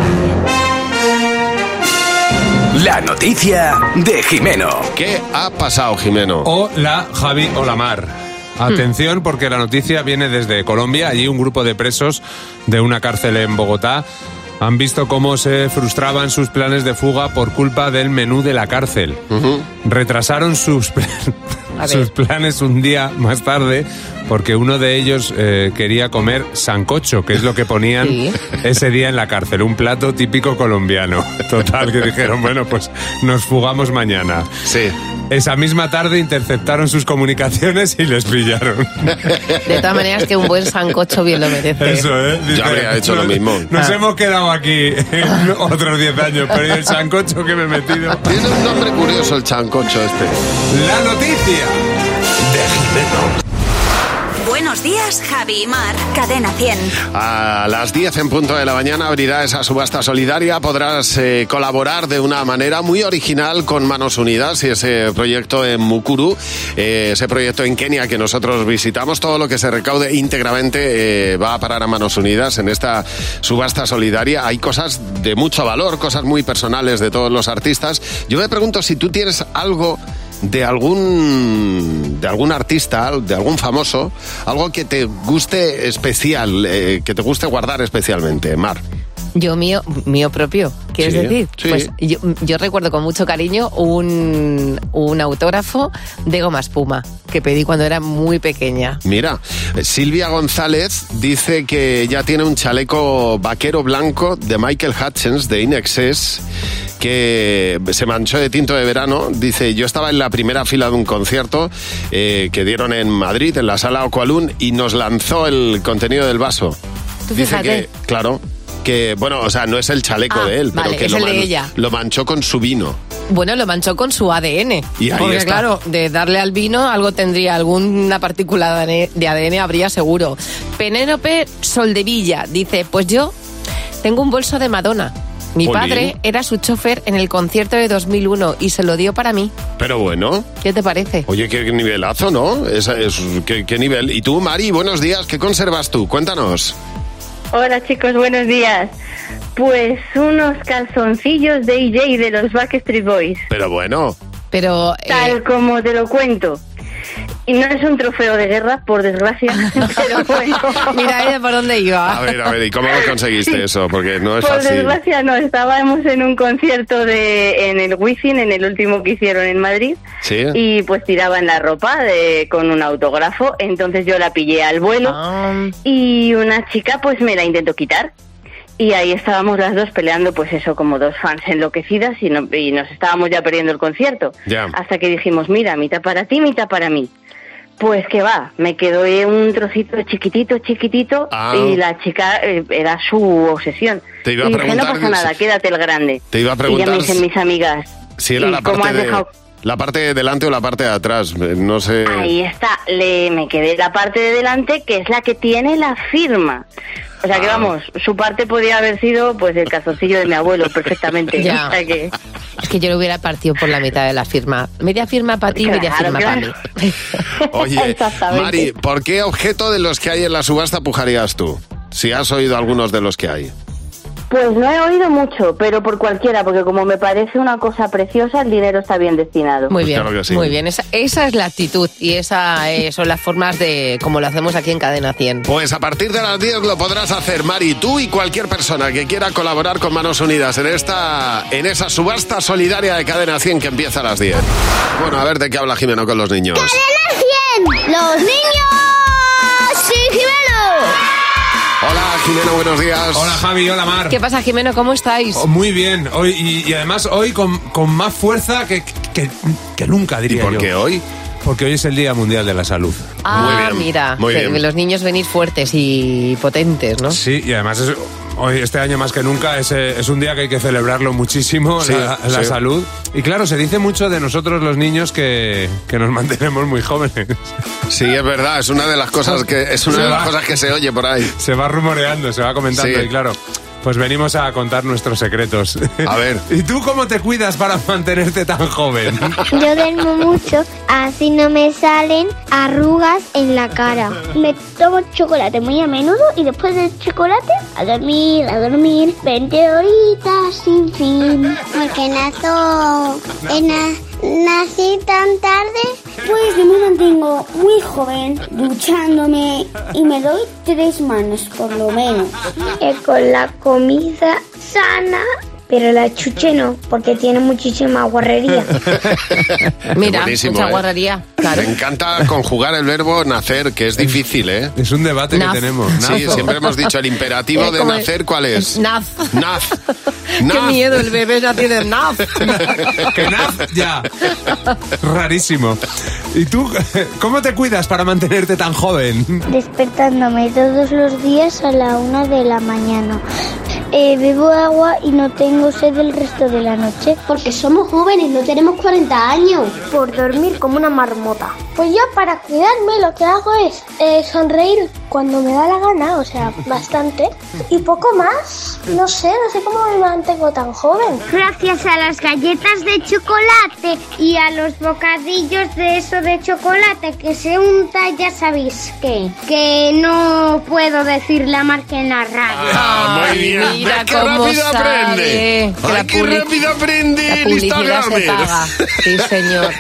La noticia de Jimeno. ¿Qué ha pasado, Jimeno? Hola, Javi, hola, Mar. Atención, porque la noticia viene desde Colombia. Allí un grupo de presos de una cárcel en Bogotá han visto cómo se frustraban sus planes de fuga por culpa del menú de la cárcel. Retrasaron sus, pl- A ver. sus planes un día más tarde porque uno de ellos eh, quería comer sancocho, que es lo que ponían Sí. ese día en la cárcel, un plato típico colombiano. Total, que dijeron, bueno, pues nos fugamos mañana. Sí. esa misma tarde interceptaron sus comunicaciones y les pillaron. De todas maneras que un buen sancocho bien lo merece. Eso, ¿eh? Dice, Yo habría hecho nos, lo mismo. Nos Ah. hemos quedado aquí otros diez años, pero ¿y el sancocho que me he metido? Tiene un nombre curioso el chancocho este. La noticia de Jimeno. Buenos días, Javi y Mar. Cadena cien. A las diez en punto de la mañana abrirá esa subasta solidaria. Podrás eh, colaborar de una manera muy original con Manos Unidas y ese proyecto en Mukuru, eh, ese proyecto en Kenia que nosotros visitamos. Todo lo que se recaude íntegramente eh, va a parar a Manos Unidas en esta subasta solidaria. Hay cosas de mucho valor, cosas muy personales de todos los artistas. Yo me pregunto si tú tienes algo de algún de algún artista, de algún famoso, algo que te guste especial, eh, que te guste guardar especialmente, Mar. Yo mío, mío propio, ¿quieres Sí, decir? sí. Pues yo, yo recuerdo con mucho cariño un, un autógrafo de Goma Espuma que pedí cuando era muy pequeña. Mira, Silvia González dice que ya tiene un chaleco vaquero blanco de Michael Hutchence de In Excess que se manchó de tinto de verano. Dice, yo estaba en la primera fila de un concierto eh, que dieron en Madrid, en la sala Ocualún, y nos lanzó el contenido del vaso. Tú Dice fíjate. que, claro, que, bueno, o sea, no es el chaleco Ah, de él, vale, pero que es lo, el de man- ella. lo manchó con su vino. Bueno, lo manchó con su A D N. Y ahí porque está. claro, de darle al vino algo tendría, alguna partícula de A D N habría seguro. Penélope Soldevilla dice, pues yo tengo un bolso de Madonna. Mi Jolín. padre era su chofer en el concierto de dos mil uno y se lo dio para mí. Pero bueno, ¿Qué te parece? oye, qué nivelazo, ¿no? Es, es- qué, qué nivel. Y tú, Mari, buenos días, ¿qué conservas tú? Cuéntanos. Hola chicos, buenos días. Pues unos calzoncillos de E J de los Backstreet Boys. Pero bueno. Pero Tal como te lo cuento. Y no es un trofeo de guerra, por desgracia, pero bueno. Mira ella por dónde iba. A ver, a ver, ¿y cómo lo conseguiste eso? Porque no es Por fácil. desgracia no, estábamos en un concierto de en el Wizzing, en el último que hicieron en Madrid, Sí. y pues tiraban la ropa de, con un autógrafo, entonces yo la pillé al vuelo y una chica pues me la intentó quitar. Y ahí estábamos las dos peleando, pues eso, como dos fans enloquecidas y, no- y nos estábamos ya perdiendo el concierto. Ya. Hasta que dijimos, mira, mitad para ti, mitad para mí. Pues que va, me quedó eh, un trocito chiquitito, chiquitito, Ah. y la chica eh, era su obsesión. Te iba a y dije, no preguntar pasa nada, si- quédate el grande. Te iba a Y ya preguntar me dicen si- mis amigas, Si era ¿y la cómo parte has de, dejado? la parte de delante o la parte de atrás, eh, no sé. Ahí está, le, me quedé la parte de delante, que es la que tiene la firma. O sea que Ah. vamos, su parte podría haber sido pues el calzoncillo de mi abuelo perfectamente. Ya. O sea que... Es que yo lo hubiera partido por la mitad de la firma. Media firma para ti, media Claro, firma claro. para mí. Oye, Exactamente. Mari, ¿por qué objeto de los que hay en la subasta pujarías tú? Si has oído algunos de los que hay. Pues no he oído mucho, pero por cualquiera, porque como me parece una cosa preciosa, el dinero está bien destinado. Muy Pues bien, claro que sí. muy bien. Esa, esa es la actitud y esas son las formas de como lo hacemos aquí en Cadena cien. Pues a partir de las diez lo podrás hacer, Mari, tú y cualquier persona que quiera colaborar con Manos Unidas en esta en esa subasta solidaria de Cadena cien que empieza a las diez. Bueno, a ver de qué habla Jimeno con los niños. ¡Cadena cien! ¡Los niños! ¡Sí, Jimeno! Hola, Jimeno, buenos días. Hola Javi, hola Mar. ¿Qué pasa, Jimeno? ¿Cómo estáis? Oh, muy bien, hoy, y, y además hoy con, con más fuerza que, que, que nunca, ¿Y diría por yo. qué hoy? Porque hoy es el Día Mundial de la Salud. Ah, Muy bien, mira, muy que bien. los niños venir fuertes y potentes, ¿no? Sí, y además es- hoy, este año más que nunca, es, eh, es un día que hay que celebrarlo muchísimo, Sí, la, la sí. salud. Y claro, se dice mucho de nosotros los niños que, que nos mantenemos muy jóvenes. Sí, es verdad, es una de las cosas que es una Se de las va. cosas que se oye por ahí. Se va rumoreando, se va comentando Sí. y claro, pues venimos a contar nuestros secretos. A ver. ¿Y tú cómo te cuidas para mantenerte tan joven? Yo duermo mucho, así no me salen arrugas en la cara. Me tomo chocolate muy a menudo y después del chocolate a dormir, a dormir, veinte horitas sin fin. Porque nazo, na- nací tan tarde. Pues yo me mantengo muy joven, duchándome y me doy tres manos por lo menos. Que con la comida sana pero la chuche no, porque tiene muchísima guarrería. Mira, Buenísimo, mucha ¿eh? guarrería. Claro. Me encanta conjugar el verbo nacer, que es difícil, ¿eh? Es un debate Naz. que tenemos. Sí, Nazo. siempre hemos dicho el imperativo Es de como el- nacer, ¿cuál es? Naz. Naz. Qué Naz. miedo, el bebé ya tiene naz. Que naz, ya. Rarísimo. ¿Y tú, cómo te cuidas para mantenerte tan joven? Despertándome todos los días a la una de la mañana. Eh, bebo agua y no tengo sed el resto de la noche. Porque somos jóvenes, no tenemos cuarenta años. Por dormir como una marmota. Pues yo para cuidarme lo que hago es eh, sonreír cuando me da la gana, o sea, bastante. Y poco más. No sé, no sé cómo me mantengo tan joven. Gracias a las galletas de chocolate y a los bocadillos de eso de chocolate que se unta, ya sabéis qué. Que no puedo decir la marca en la radio. Ah, muy bien. Mira ¿Ves qué cómo rápido sabe aprende? que Ay, la qué publi- rápido aprende La el publicidad se Instagramer. paga. Sí, señor.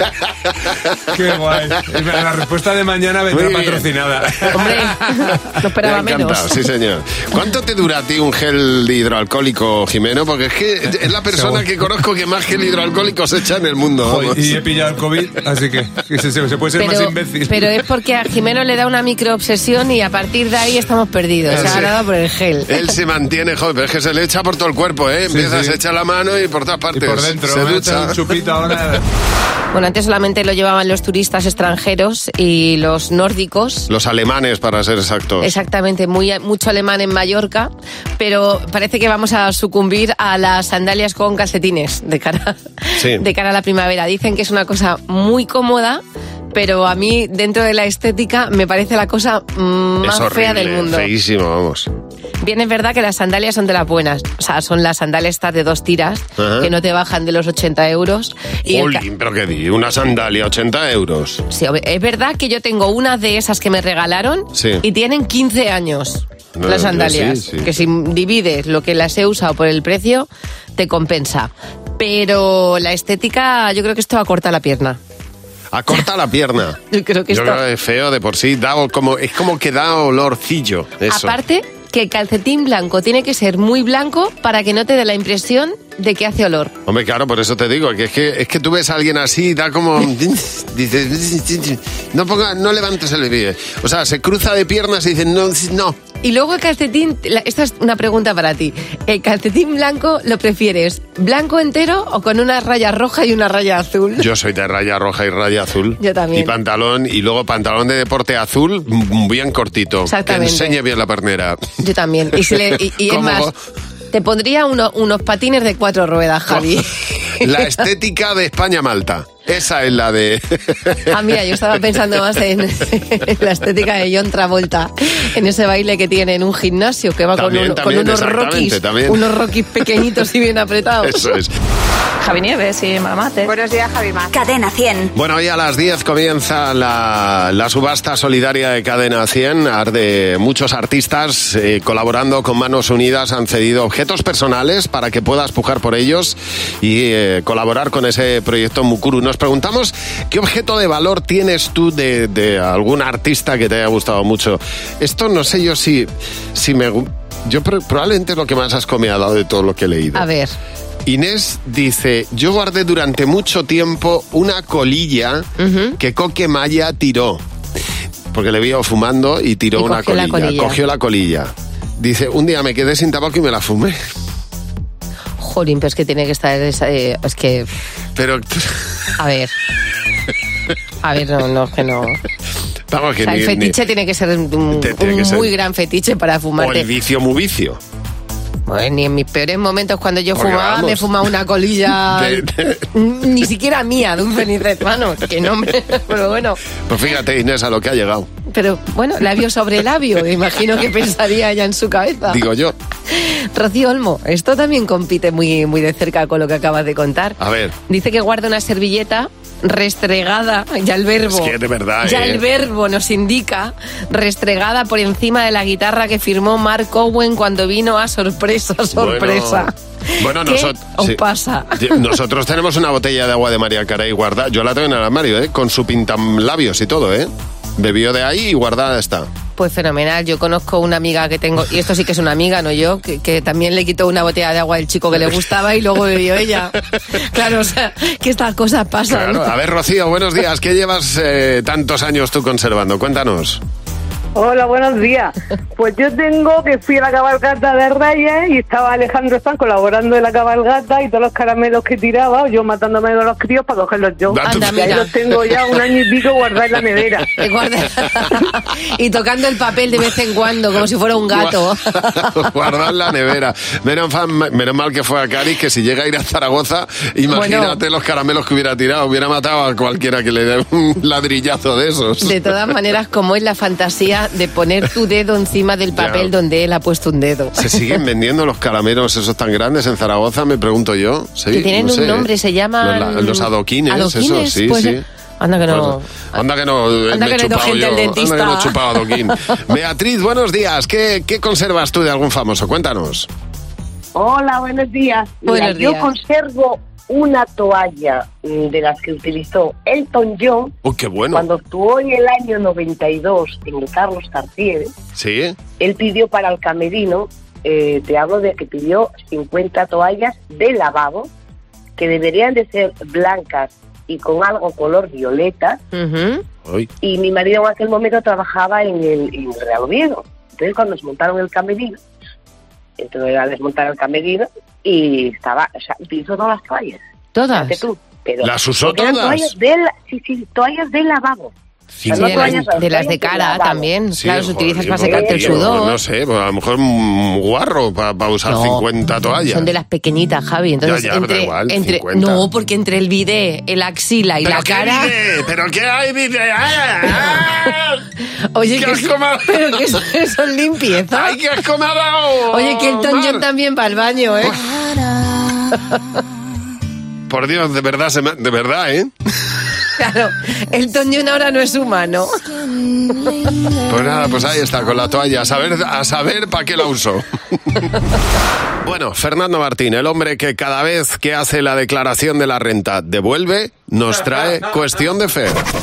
Qué guay. La respuesta de mañana vendrá Muy bien. patrocinada. Hombre, no esperaba Me ha menos. encantado, sí señor. ¿Cuánto te dura a ti un gel hidroalcohólico, Jimeno? Porque es que es la persona Seguro. que conozco que más gel hidroalcohólico se echa en el mundo. Joder, vamos. y he pillado el COVID, así que, que se, se puede ser más Pero, imbécil. pero es porque a Jimeno le da una microobsesión y a partir de ahí estamos perdidos. Se Sí. ha dado por el gel. Él se mantiene, joder, pero es que se le echa por todo el cuerpo, ¿eh? Empieza, sí. se echa la mano y por todas Y partes. por dentro, se me ha ducha. echado un chupito ahora. Bueno, antes solamente lo llevaban los turistas extranjeros y los nórdicos. Los alemanes, para ser exactos. Exactamente, muy, mucho alemán en Mallorca, pero parece que vamos a sucumbir a las sandalias con calcetines de cara, Sí. de cara a la primavera. Dicen que es una cosa muy cómoda, pero a mí, dentro de la estética, me parece la cosa mm, más Es horrible, fea del mundo. feísimo, vamos. Bien, es verdad que las sandalias son de las buenas. O sea, son las sandalias estas de dos tiras, Ajá. que no te bajan de los ochenta euros. Y el ca- Jolín, pero qué di, una sandalia, ochenta euros. Sí, ob- es verdad que yo tengo una de esas que me regalaron Sí. y tienen quince años. No, las yo sandalias. sí, sí. Que si divides lo que las he usado por el precio, te compensa. Pero la estética, yo creo que esto acorta la pierna. Acorta la pierna. Yo creo que Yo esto... creo que es feo de por sí, da como, es como que da olorcillo. Eso. Aparte, que el calcetín blanco tiene que ser muy blanco para que no te dé la impresión de que hace olor. Hombre, claro, por eso te digo, que es que, es que tú ves a alguien así y da como... dices, no, ponga, no levantes el pie. O sea, se cruza de piernas y dices, no, no. Y luego el calcetín, la- esta es una pregunta para ti. ¿El calcetín blanco lo prefieres blanco entero o con una raya roja y una raya azul? Yo soy de raya roja y raya azul. Yo también. Y pantalón, y luego pantalón de deporte azul, mm, bien cortito. Exactamente. Que enseñe bien la pernera. Yo también. Y, si le- y- y es ¿Cómo? más, te pondría uno- unos patines de cuatro ruedas, Javi. La estética de España-Malta. Esa es la de... Ah, mira, yo estaba pensando más en, en la estética de John Travolta, en ese baile que tiene en un gimnasio, que va con, También, uno- también, con unos exactamente, rockies, también. unos rockies pequeñitos y bien apretados. Eso es. Javi Nieves y Mamate. Buenos días, Javi Mar. Cadena cien. Bueno, hoy a las diez comienza la, la subasta solidaria de Cadena cien. Arde muchos artistas eh, colaborando con Manos Unidas han cedido objetos personales para que puedas pujar por ellos y eh, colaborar con ese proyecto Mukuru. Nos preguntamos qué objeto de valor tienes tú de, de algún artista que te haya gustado mucho. Esto no sé yo si, si me... gu- Yo pro- probablemente es lo que más has comido de todo lo que he leído. A ver. Inés dice, yo guardé durante mucho tiempo una colilla que Coque Maya tiró. Porque le vio fumando y tiró Y una cogió la colilla. colilla. Cogió la colilla. Dice, un día me quedé sin tabaco y me la fumé. Jolín, pero es que tiene que estar... esa- eh, es que... Pero, A ver. A ver, no, no, es que no... vamos, que O sea, el ni- fetiche ni- tiene que ser un, Te- tiene un que ser- muy gran fetiche para o fumarte. el vicio muy vicio. Bueno, ni en mis peores momentos cuando yo Porque fumaba vamos. me fumaba una colilla De- de- ni siquiera mía de un fenicet, mano, que no me... Pero bueno, Pues fíjate, Inés, a lo que ha llegado. pero bueno, labio sobre labio, imagino que pensaría ella en su cabeza. Digo yo. Rocío Olmo, esto también compite muy, muy de cerca con lo que acabas de contar. A ver. Dice que guarda una servilleta restregada, ya el verbo. Es que de verdad, Ya ¿eh? el verbo nos indica restregada por encima de la guitarra que firmó Mark Owen cuando vino a Sorpresa, Sorpresa. Bueno, ¿Qué nosotros... os pasa? Nosotros tenemos una botella de agua de María Carey guardada. Yo la tengo en el armario, ¿eh? Con su pintalabios y todo, ¿eh? Bebió de ahí y guardada está. Pues fenomenal. Yo conozco una amiga que tengo, y esto sí que es una amiga, no yo, que, que también le quitó una botella de agua al chico que le gustaba y luego bebió ella. Claro, o sea, que estas cosas pasan. Claro. A ver, Rocío, buenos días. ¿Qué llevas eh, tantos años tú conservando? Cuéntanos. Hola, buenos días. Pues yo tengo que fui a la cabalgata de Reyes y estaba Alejandro Sanz colaborando en la cabalgata y todos los caramelos que tiraba, yo matándome con los críos para cogerlos yo. Anda, y ahí los tengo ya un año y pico guardados en la nevera. Y tocando el papel de vez en cuando, como si fuera un gato. Guardar la nevera. Menos, menos mal que fue a Cádiz, que si llega a ir a Zaragoza, imagínate bueno, los caramelos que hubiera tirado. Hubiera matado a cualquiera que le dé un ladrillazo de esos. De todas maneras, como es la fantasía de poner tu dedo encima del papel ya. Donde él ha puesto un dedo. ¿Se siguen vendiendo los caramelos esos tan grandes en Zaragoza? Me pregunto yo. ¿Sí? Que tienen no sé. un nombre, se llaman... Los, los adoquines, ¿Adoquines? Eso, sí, pues, sí. Anda que no... Anda que no... Anda me que no he gente yo, el dentista. Anda que no he chupado adoquín. Beatriz, buenos días. ¿Qué, ¿Qué conservas tú de algún famoso? Cuéntanos. Hola, buenos días. Buenos Mira, días. Yo conservo una toalla de las que utilizó Elton John oh, qué bueno. cuando actuó en el año noventa y dos en el Carlos Tartiere. Sí. Él pidió para el camerino, eh, te hablo de que pidió cincuenta toallas de lavabo que deberían de ser blancas y con algo color violeta. Uh-huh. Y mi marido en aquel momento trabajaba en el, en el Real Oviedo. Entonces cuando desmontaron el camerino, entonces era desmontar el camerino y estaba, o sea, utilizó todas las toallas. ¿Todas? Tú, pero ¿Las usó eran todas? Toallas de la, sí, sí, toallas de lavabo. Sí, sí, de, las, de las de cara de también. Sí, claro, se utilizas para secarte el sudor. Pues no sé, pues a lo mejor un guarro para pa usar no, cincuenta toallas. Son de las pequeñitas, Javi. Entonces, ya, ya, entre, igual, entre no, porque entre el bidé, el axila y ¿Pero la qué cara. Bidé? ¿Pero qué hay bidé? Oye, ¿Qué que asco me ha... pero que eso, eso es limpieza. ¡Ay, qué asco me ha dado! Oye, que el Elton John también para el baño, ¿eh? Por Dios, de verdad, se me... de verdad, ¿eh? Claro, el Elton John ahora no es humano. Pues nada, pues ahí está, con la toalla. A saber, a saber para qué la usó. Bueno, Fernando Martín, el hombre que cada vez que hace la declaración de la renta devuelve, nos trae Cuestión de Fe.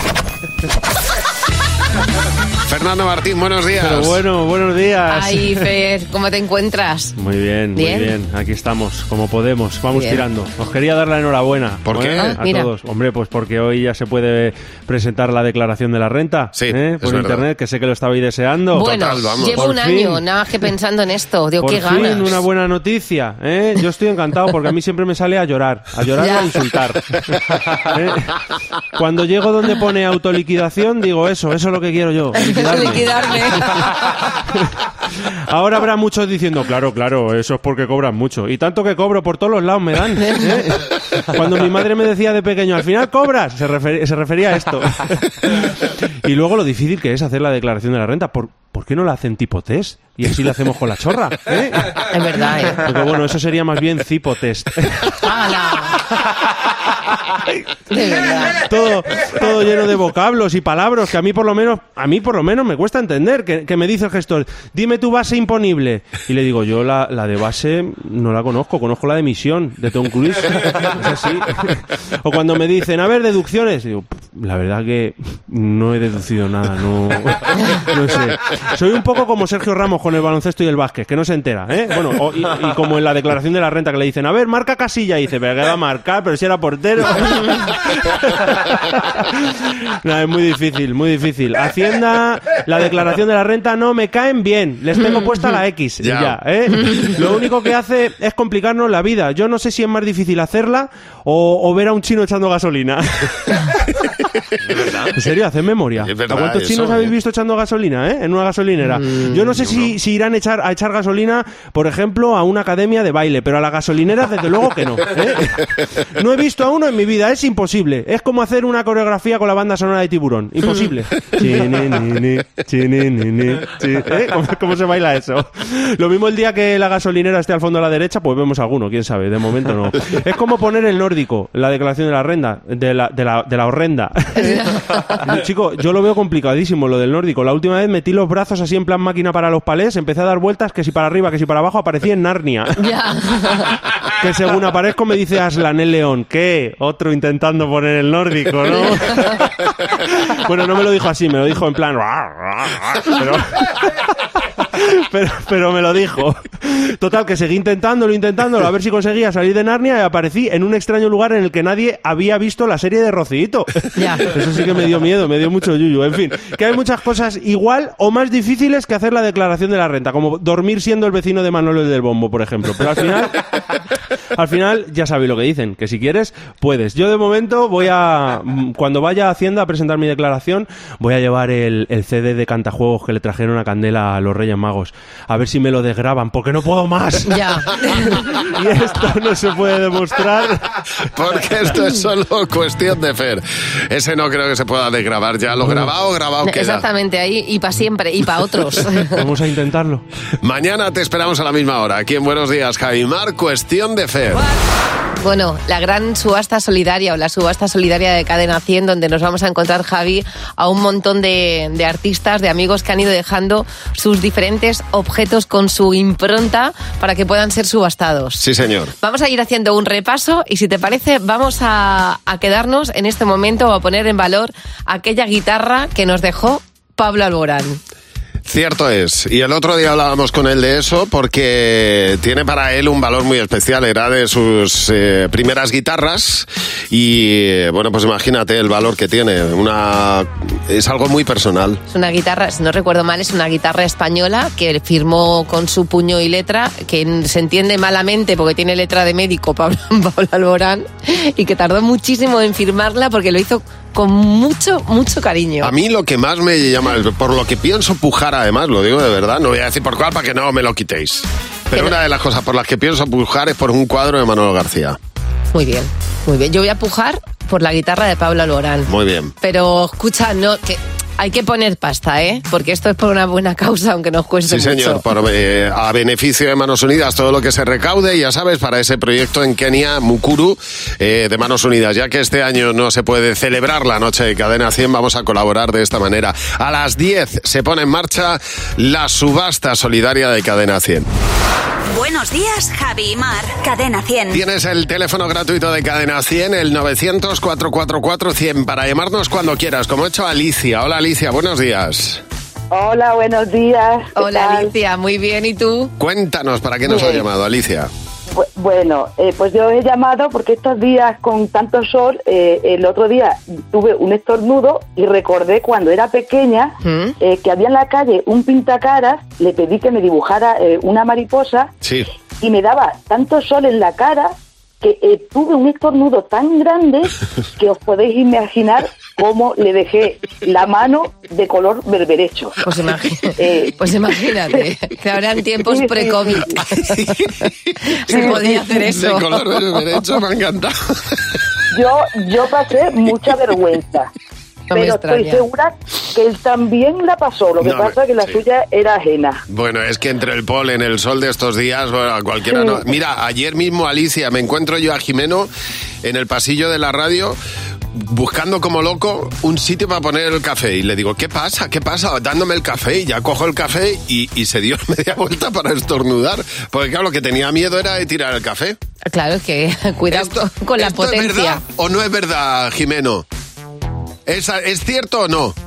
Fernando Martín, buenos días. Pero bueno, buenos días. Ay, Fer, ¿cómo te encuentras? Muy bien, ¿Bien? muy bien. Aquí estamos, como podemos. Vamos Bien. tirando. Os quería dar la enhorabuena. ¿Por qué? A Mira. todos. Hombre, pues porque hoy ya se puede presentar la declaración de la renta. Sí, ¿eh? Por es internet, verdad. que sé que lo estabais deseando. Bueno, Total, vamos. llevo Por un fin. año nada más que pensando en esto. Digo, Por qué fin, ganas. una buena noticia, ¿eh? Yo estoy encantado porque a mí siempre me sale a llorar, a llorar Ya. o a insultar. ¿Eh? Cuando llego donde pone autoliquidación, digo eso, eso es lo que quiero yo, liquidarme. Liquidarme. Ahora habrá muchos diciendo, claro, claro, eso es porque cobran mucho. Y tanto que cobro, por todos los lados me dan. ¿eh? Cuando mi madre me decía de pequeño, al final cobras, se, refer- se refería a esto. Y luego lo difícil que es hacer la declaración de la renta. ¿Por, ¿por qué no la hacen tipo test? Y así la hacemos con la chorra. ¿eh? Es verdad, ¿eh? Porque bueno, eso sería más bien cipo test. De verdad. todo, todo lleno de vocablos y palabras que a mí por lo menos a mí por lo menos me cuesta entender, que, que me dice el gestor, dime tu base imponible, y le digo, yo la, la de base no la conozco, conozco la de emisión de Tom Cruise. Es así. O cuando me dicen, a ver, deducciones, digo, la verdad que no he deducido nada, no, no sé. Soy un poco como Sergio Ramos con el baloncesto y el básquet, que no se entera, ¿eh? Bueno, o, y, y como en la declaración de la renta, que le dicen, a ver, marca casilla, y dice, pero que va a marcar, pero si era portero. No, es muy difícil, muy difícil. Hacienda, la declaración de la renta no me caen bien. Les tengo puesta la X. Ya. Ya, ¿eh? Lo único que hace es complicarnos la vida. Yo no sé si es más difícil hacerla o, o ver a un chino echando gasolina. En serio, haced memoria. Es verdad, ¿A cuántos eso, chinos habéis ¿eh? visto echando gasolina, eh? En una gasolinera. Mm, Yo no sé yo si, no. si irán a echar, a echar gasolina, por ejemplo, a una academia de baile, pero a la gasolinera desde luego que no. ¿eh? No he visto a uno en mi vida, es imposible. Es como hacer una coreografía con la banda sonora de Tiburón. Imposible. Chininini, chininini, chi- ¿eh? ¿Cómo, cómo se baila eso? Lo mismo el día que la gasolinera esté al fondo a la derecha, pues vemos alguno, quién sabe, de momento no. Es como poner el nórdico, la declaración de la renta, de la, de la, de la horrenda. Chico, yo lo veo complicadísimo lo del nórdico. La última vez metí los brazos así en plan máquina para los palés, empecé a dar vueltas, que si para arriba, que si para abajo, aparecí en Narnia. Ya. que según aparezco me dice Aslan el león. ¿Qué? Otro intentando poner el nórdico, ¿no? Bueno, no me lo dijo así, me lo dijo en plan... Pero... Pero, pero me lo dijo. Total, que seguí intentándolo, intentándolo, a ver si conseguía salir de Narnia y aparecí en un extraño lugar en el que nadie había visto la serie de Rocito. Ya. Eso sí que me dio miedo, me dio mucho yuyu. En fin, que hay muchas cosas igual o más difíciles que hacer la declaración de la renta, como dormir siendo el vecino de Manolo el del Bombo, por ejemplo. Pero al final, al final ya sabéis lo que dicen, que si quieres, puedes. Yo de momento voy a, cuando vaya a Hacienda a presentar mi declaración, voy a llevar el, el C D de Cantajuegos que le trajeron a Candela a los Reyes Magos. A ver si me lo desgraban, porque no puedo más. Ya. Y esto no se puede demostrar. Porque esto es solo cuestión de Fer. Ese no creo que se pueda desgrabar ya. Lo grabado, grabado queda. Exactamente, ahí y para siempre, y para otros. Vamos a intentarlo. Mañana te esperamos a la misma hora. Aquí en Buenos Días, Javi Mar, cuestión de Fer. Bueno, la gran subasta solidaria o la subasta solidaria de Cadena cien, donde nos vamos a encontrar, Javi, a un montón de, de artistas, de amigos que han ido dejando sus diferentes objetos con su impronta para que puedan ser subastados. Sí, señor. Vamos a ir haciendo un repaso y, si te parece, vamos a, a quedarnos en este momento o a poner en valor aquella guitarra que nos dejó Pablo Alborán. Cierto es. Y el otro día hablábamos con él de eso porque tiene para él un valor muy especial. Era de sus eh, primeras guitarras y, eh, bueno, pues imagínate el valor que tiene. Una Es algo muy personal. Es una guitarra, si no recuerdo mal, es una guitarra española que firmó con su puño y letra, que se entiende malamente porque tiene letra de médico, Pablo, Pablo Alborán, y que tardó muchísimo en firmarla porque lo hizo con mucho, mucho cariño. A mí lo que más me llama, por lo que pienso pujar, además, lo digo de verdad, no voy a decir por cuál para que no me lo quitéis. Pero, Pero una de las cosas por las que pienso pujar es por un cuadro de Manolo García. Muy bien, muy bien. Yo voy a pujar por la guitarra de Pablo Alborán. Muy bien. Pero escucha, no, que hay que poner pasta, ¿eh? Porque esto es por una buena causa, aunque nos cueste sí, mucho. Sí, señor, por, eh, a beneficio de Manos Unidas, todo lo que se recaude, ya sabes, para ese proyecto en Kenia, Mukuru, eh, de Manos Unidas. Ya que este año no se puede celebrar la noche de Cadena cien, vamos a colaborar de esta manera. A las diez se pone en marcha la subasta solidaria de Cadena cien. Buenos días, Javi y Mar. Cadena cien. Tienes el teléfono gratuito de Cadena cien, el novecientos, cuatrocientos cuarenta y cuatro, cien, para llamarnos cuando quieras, como ha hecho Alicia. Hola, Alicia, buenos días. Hola, buenos días. Hola, tal? Alicia, muy bien, ¿y tú? Cuéntanos, ¿para qué nos Bien. ha llamado, Alicia? Bueno, eh, pues yo he llamado porque estos días con tanto sol, eh, el otro día tuve un estornudo y recordé cuando era pequeña ¿Mm? eh, que había en la calle un pintacaras, le pedí que me dibujara eh, una mariposa Sí. y me daba tanto sol en la cara que eh, tuve un estornudo tan grande que os podéis imaginar cómo le dejé la mano de color berberecho. Pues, imagi- Eh, pues imagínate, que ahora en tiempos Sí, sí, pre-COVID se podía hacer eso. De color derecho me ha encantado. Yo, yo pasé mucha vergüenza. No me pero extraña. estoy segura que él también la pasó. Lo que No, pasa es que la sí. suya era ajena. Bueno, es que entre el polen, el sol de estos días, bueno, a cualquiera Sí. no. Mira, ayer mismo, Alicia, me encuentro yo a Jimeno en el pasillo de la radio buscando como loco un sitio para poner el café. Y le digo, ¿qué pasa? ¿Qué pasa? Dándome el café. Y ya cojo el café y, y se dio media vuelta para estornudar. Porque claro, lo que tenía miedo era de tirar el café. Claro, es que cuidado Esto- con la ¿esto es potencia. verdad o no es verdad, Jimeno? ¿Es, ¿Es cierto o no?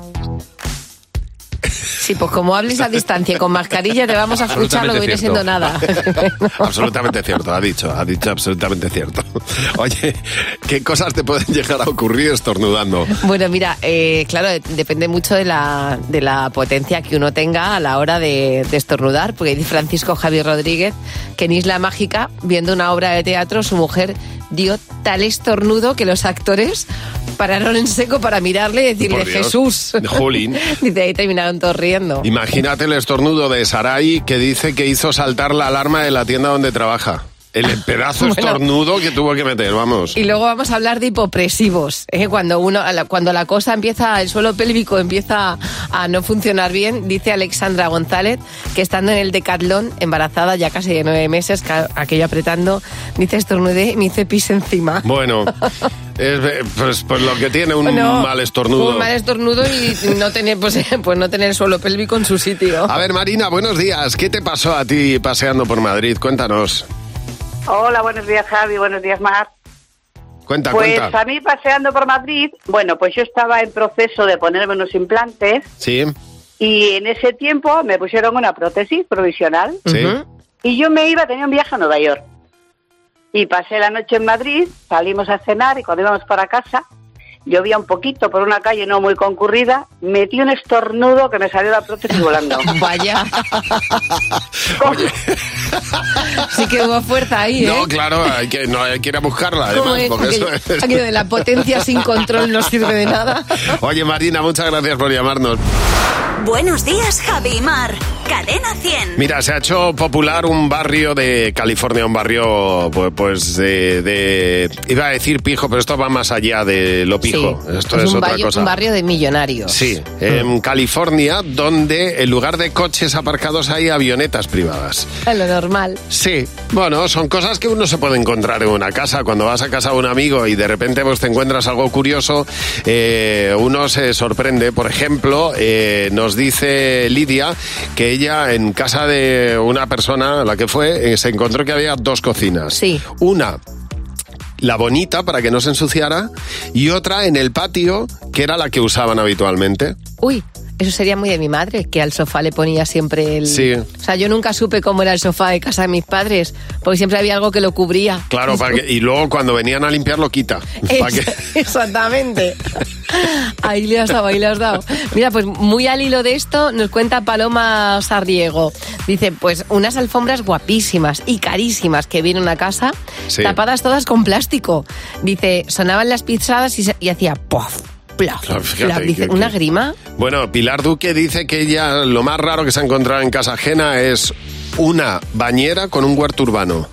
Sí, pues como hables a distancia y con mascarilla te vamos a escuchar lo que viene siendo nada. Absolutamente cierto, ha dicho, ha dicho absolutamente cierto. Oye, ¿qué cosas te pueden llegar a ocurrir estornudando? Bueno, mira, eh, claro, depende mucho de la, de la potencia que uno tenga a la hora de, de estornudar, porque dice Francisco Javier Rodríguez que en Isla Mágica, viendo una obra de teatro, su mujer dio tal estornudo que los actores pararon en seco para mirarle y decirle, Por Dios. Jesús. Jolín. Dice, ahí terminaron todos riendo. Imagínate el estornudo de Sarai que dice que hizo saltar la alarma de la tienda donde trabaja. El pedazo Bueno. estornudo que tuvo que meter, vamos. Y luego vamos a hablar de hipopresivos, ¿eh? Cuando uno, cuando la cosa empieza, el suelo pélvico empieza a no funcionar bien, dice Alexandra González, que estando en el Decatlón, embarazada ya casi de nueve meses, ca- aquello apretando, dice estornudé y me hice pis encima. Bueno, es, pues, pues lo que tiene un Bueno, mal estornudo. Un mal estornudo y no tener, pues, pues no tener el suelo pélvico en su sitio. A ver, Marina, buenos días. ¿Qué te pasó a ti paseando por Madrid? Cuéntanos. Hola, buenos días, Javi, buenos días, Mar. Cuenta, pues cuenta. a mí paseando por Madrid, bueno, pues yo estaba en proceso de ponerme unos implantes Sí. y en ese tiempo me pusieron una prótesis provisional. Sí. Y yo me iba, tenía un viaje a Nueva York. Y pasé la noche en Madrid, salimos a cenar y cuando íbamos para casa, llovía un poquito por una calle no muy concurrida, metí un estornudo que me salió la prótesis volando. Vaya. Sí que hubo fuerza ahí, ¿eh? No, claro, hay que, no, hay que ir a buscarla, ¿Cómo además, es? porque eso Aquello- es- aquello de la potencia sin control no sirve de nada. Oye, Marina, muchas gracias por llamarnos. Buenos días, Javi y Mar. Cadena cien. Mira, se ha hecho popular un barrio de California, un barrio, pues, pues de, de- iba a decir pijo, pero esto va más allá de lo pijo. Sí, Esto es es, un otra barrio, cosa. un barrio de millonarios. Sí, en California, donde en lugar de coches aparcados hay avionetas privadas. Es lo normal. Sí, bueno, son cosas que uno se puede encontrar en una casa. Cuando vas a casa de un amigo y de repente pues, te encuentras algo curioso, eh, uno se sorprende. Por ejemplo, eh, nos dice Lidia que ella en casa de una persona a la que fue, eh, se encontró que había dos cocinas. Sí. Una, la bonita para que no se ensuciara, y otra en el patio, que era la que usaban habitualmente. Uy, eso sería muy de mi madre, que al sofá le ponía siempre el... Sí. O sea, yo nunca supe cómo era el sofá de casa de mis padres, porque siempre había algo que lo cubría. Claro, para que, y luego cuando venían a limpiar lo quita. Para que- Exactamente. Ahí le has dado, ahí le has dado. Mira, pues muy al hilo de esto nos cuenta Paloma Sarriego. Dice, pues unas alfombras guapísimas y carísimas que vienen a una casa, Sí. tapadas todas con plástico. Dice, sonaban las pisadas y, se- y hacía puff, plaf, Claro, fíjate plaf. Dice, que- ¿una que- grima? Bueno, Pilar Duque dice que ella lo más raro que se ha encontrado en casa ajena es una bañera con un huerto urbano.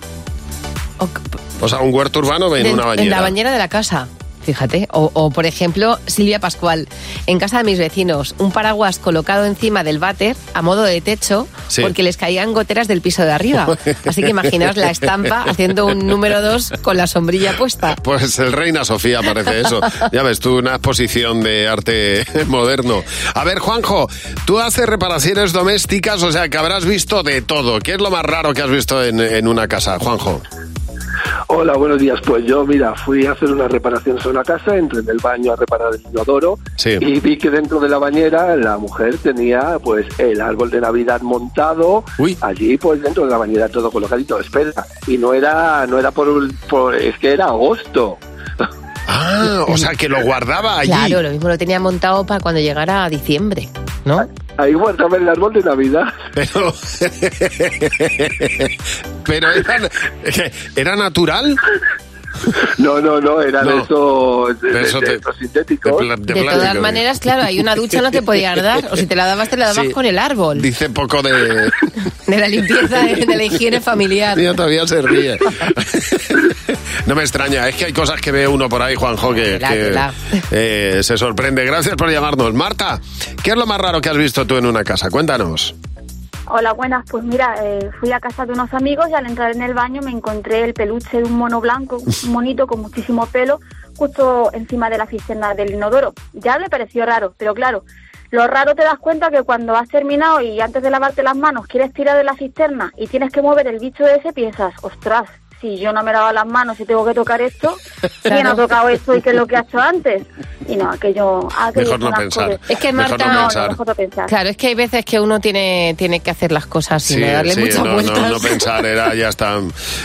O sea, un huerto urbano en De- una bañera. En la bañera de la casa. Fíjate, o, o, por ejemplo, Silvia Pascual, en casa de mis vecinos, un paraguas colocado encima del váter a modo de techo Sí. porque les caían goteras del piso de arriba. Así que imaginaos la estampa haciendo un número dos con la sombrilla puesta. Pues el Reina Sofía parece eso. Ya ves tú, una exposición de arte moderno. A ver, Juanjo, tú haces reparaciones domésticas, o sea que habrás visto de todo. ¿Qué es lo más raro que has visto en, en una casa, Juanjo? Hola, buenos días. Pues yo, mira, fui a hacer unas reparaciones a una casa, entré en el baño a reparar el inodoro y vi que dentro de la bañera la mujer tenía pues el árbol de Navidad montado, allí pues dentro de la bañera todo colocadito. Espera, y no era no era por, por es que era agosto. Ah, o sea que lo guardaba allí. Claro, lo mismo lo tenía montado para cuando llegara a diciembre, ¿no? Ahí guardaba el árbol de Navidad. Pero, pero era, ¿era natural? No, no, no, era No. de esos de, De esos de- de- de estos sintéticos. de pla- de De todas plástico. maneras, claro, hay una ducha no te podías dar, o si te la dabas, te la dabas Sí. con el árbol. Dice poco de... De la limpieza, de, de la higiene familiar. Ella todavía se ríe. No me extraña, es que hay cosas que ve uno por ahí, Juanjo, que, Tela, que, tela. eh, se sorprende. Gracias por llamarnos. Marta, ¿qué es lo más raro que has visto tú en una casa? Cuéntanos. Hola, buenas. Pues mira, eh, fui a casa de unos amigos y al entrar en el baño me encontré el peluche de un mono blanco, un monito con muchísimo pelo, justo encima de la cisterna del inodoro. Ya me pareció raro, pero claro, lo raro te das cuenta que cuando has terminado y antes de lavarte las manos quieres tirar de la cisterna y tienes que mover el bicho ese, piensas, ostras, si yo no me lavo las manos y tengo que tocar esto, ¿quién Claro. ha tocado esto y qué es lo que ha hecho antes? Y no, aquello... aquello Mejor no es un asco pensar. de- Es que Mejor Marta, no no, pensar. no, mejor no pensar. Claro, es que hay veces que uno tiene, tiene que hacer las cosas sin darle sí, muchas no, vueltas. no, no pensar, era, ya está.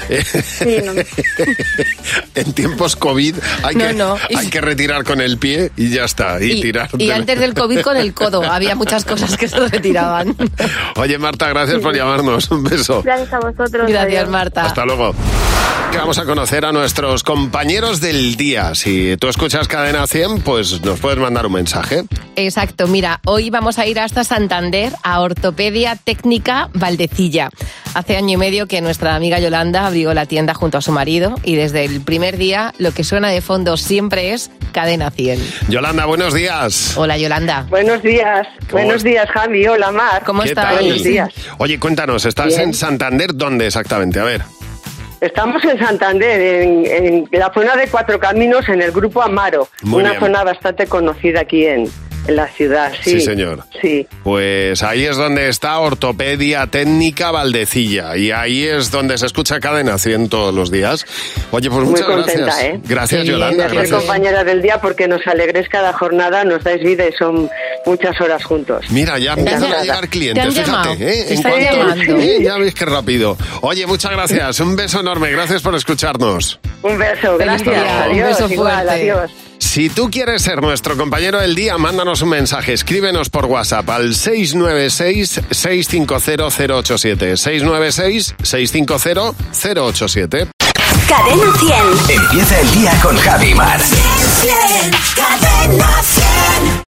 En tiempos COVID hay, No, que, no. hay que retirar con el pie y ya está, y, tirar. Y del- antes del COVID con el codo, había muchas cosas que se retiraban. Oye, Marta, gracias por llamarnos. Un beso. Gracias a vosotros. Gracias, adiós. Marta. Hasta luego. Que vamos a conocer a nuestros compañeros del día. Si tú escuchas Cadena cien, pues nos puedes mandar un mensaje. Exacto, mira, hoy vamos a ir hasta Santander, a Ortopedia Técnica Valdecilla. Hace año y medio que nuestra amiga Yolanda abrió la tienda junto a su marido y desde el primer día lo que suena de fondo siempre es Cadena cien. Yolanda, buenos días. Hola, Yolanda. Buenos días, buenos días, Javi. Hola, Mar. ¿Cómo ¿Qué estás? tal? Buenos días. Oye, cuéntanos, ¿estás Bien. en Santander? ¿Dónde exactamente? A ver. Estamos en Santander, en, en la zona de Cuatro Caminos, en el Grupo Amaro, Muy una bien. zona bastante conocida aquí en, en la ciudad, sí. Sí, señor. Sí. Pues ahí es donde está Ortopedia Técnica Valdecilla y ahí es donde se escucha Cadena cien todos los días. Oye, pues muchas Muy contenta, gracias. ¿eh? Gracias, Sí, Yolanda. de ser Gracias. compañera del día porque nos alegréis cada jornada, nos dais vida y son muchas horas juntos. Mira, ya empiezan Encantada. a llegar clientes, ¿Te han fíjate. llamado? ¿eh? Te En están cuanto- llamando. ¿eh? Ya veis qué rápido. Oye, muchas gracias. Un beso enorme. Gracias por escucharnos. Un beso, gracias. día. Un Adiós, beso igual, fuerte. adiós. Si tú quieres ser nuestro compañero del día, mándanos un mensaje, escríbenos por WhatsApp al seis nueve seis, seis cinco cero, cero ocho siete. seis nueve seis, seis cinco cero, cero ocho siete. Cadena cien. Empieza el día con Javi Mar. Cadena cien.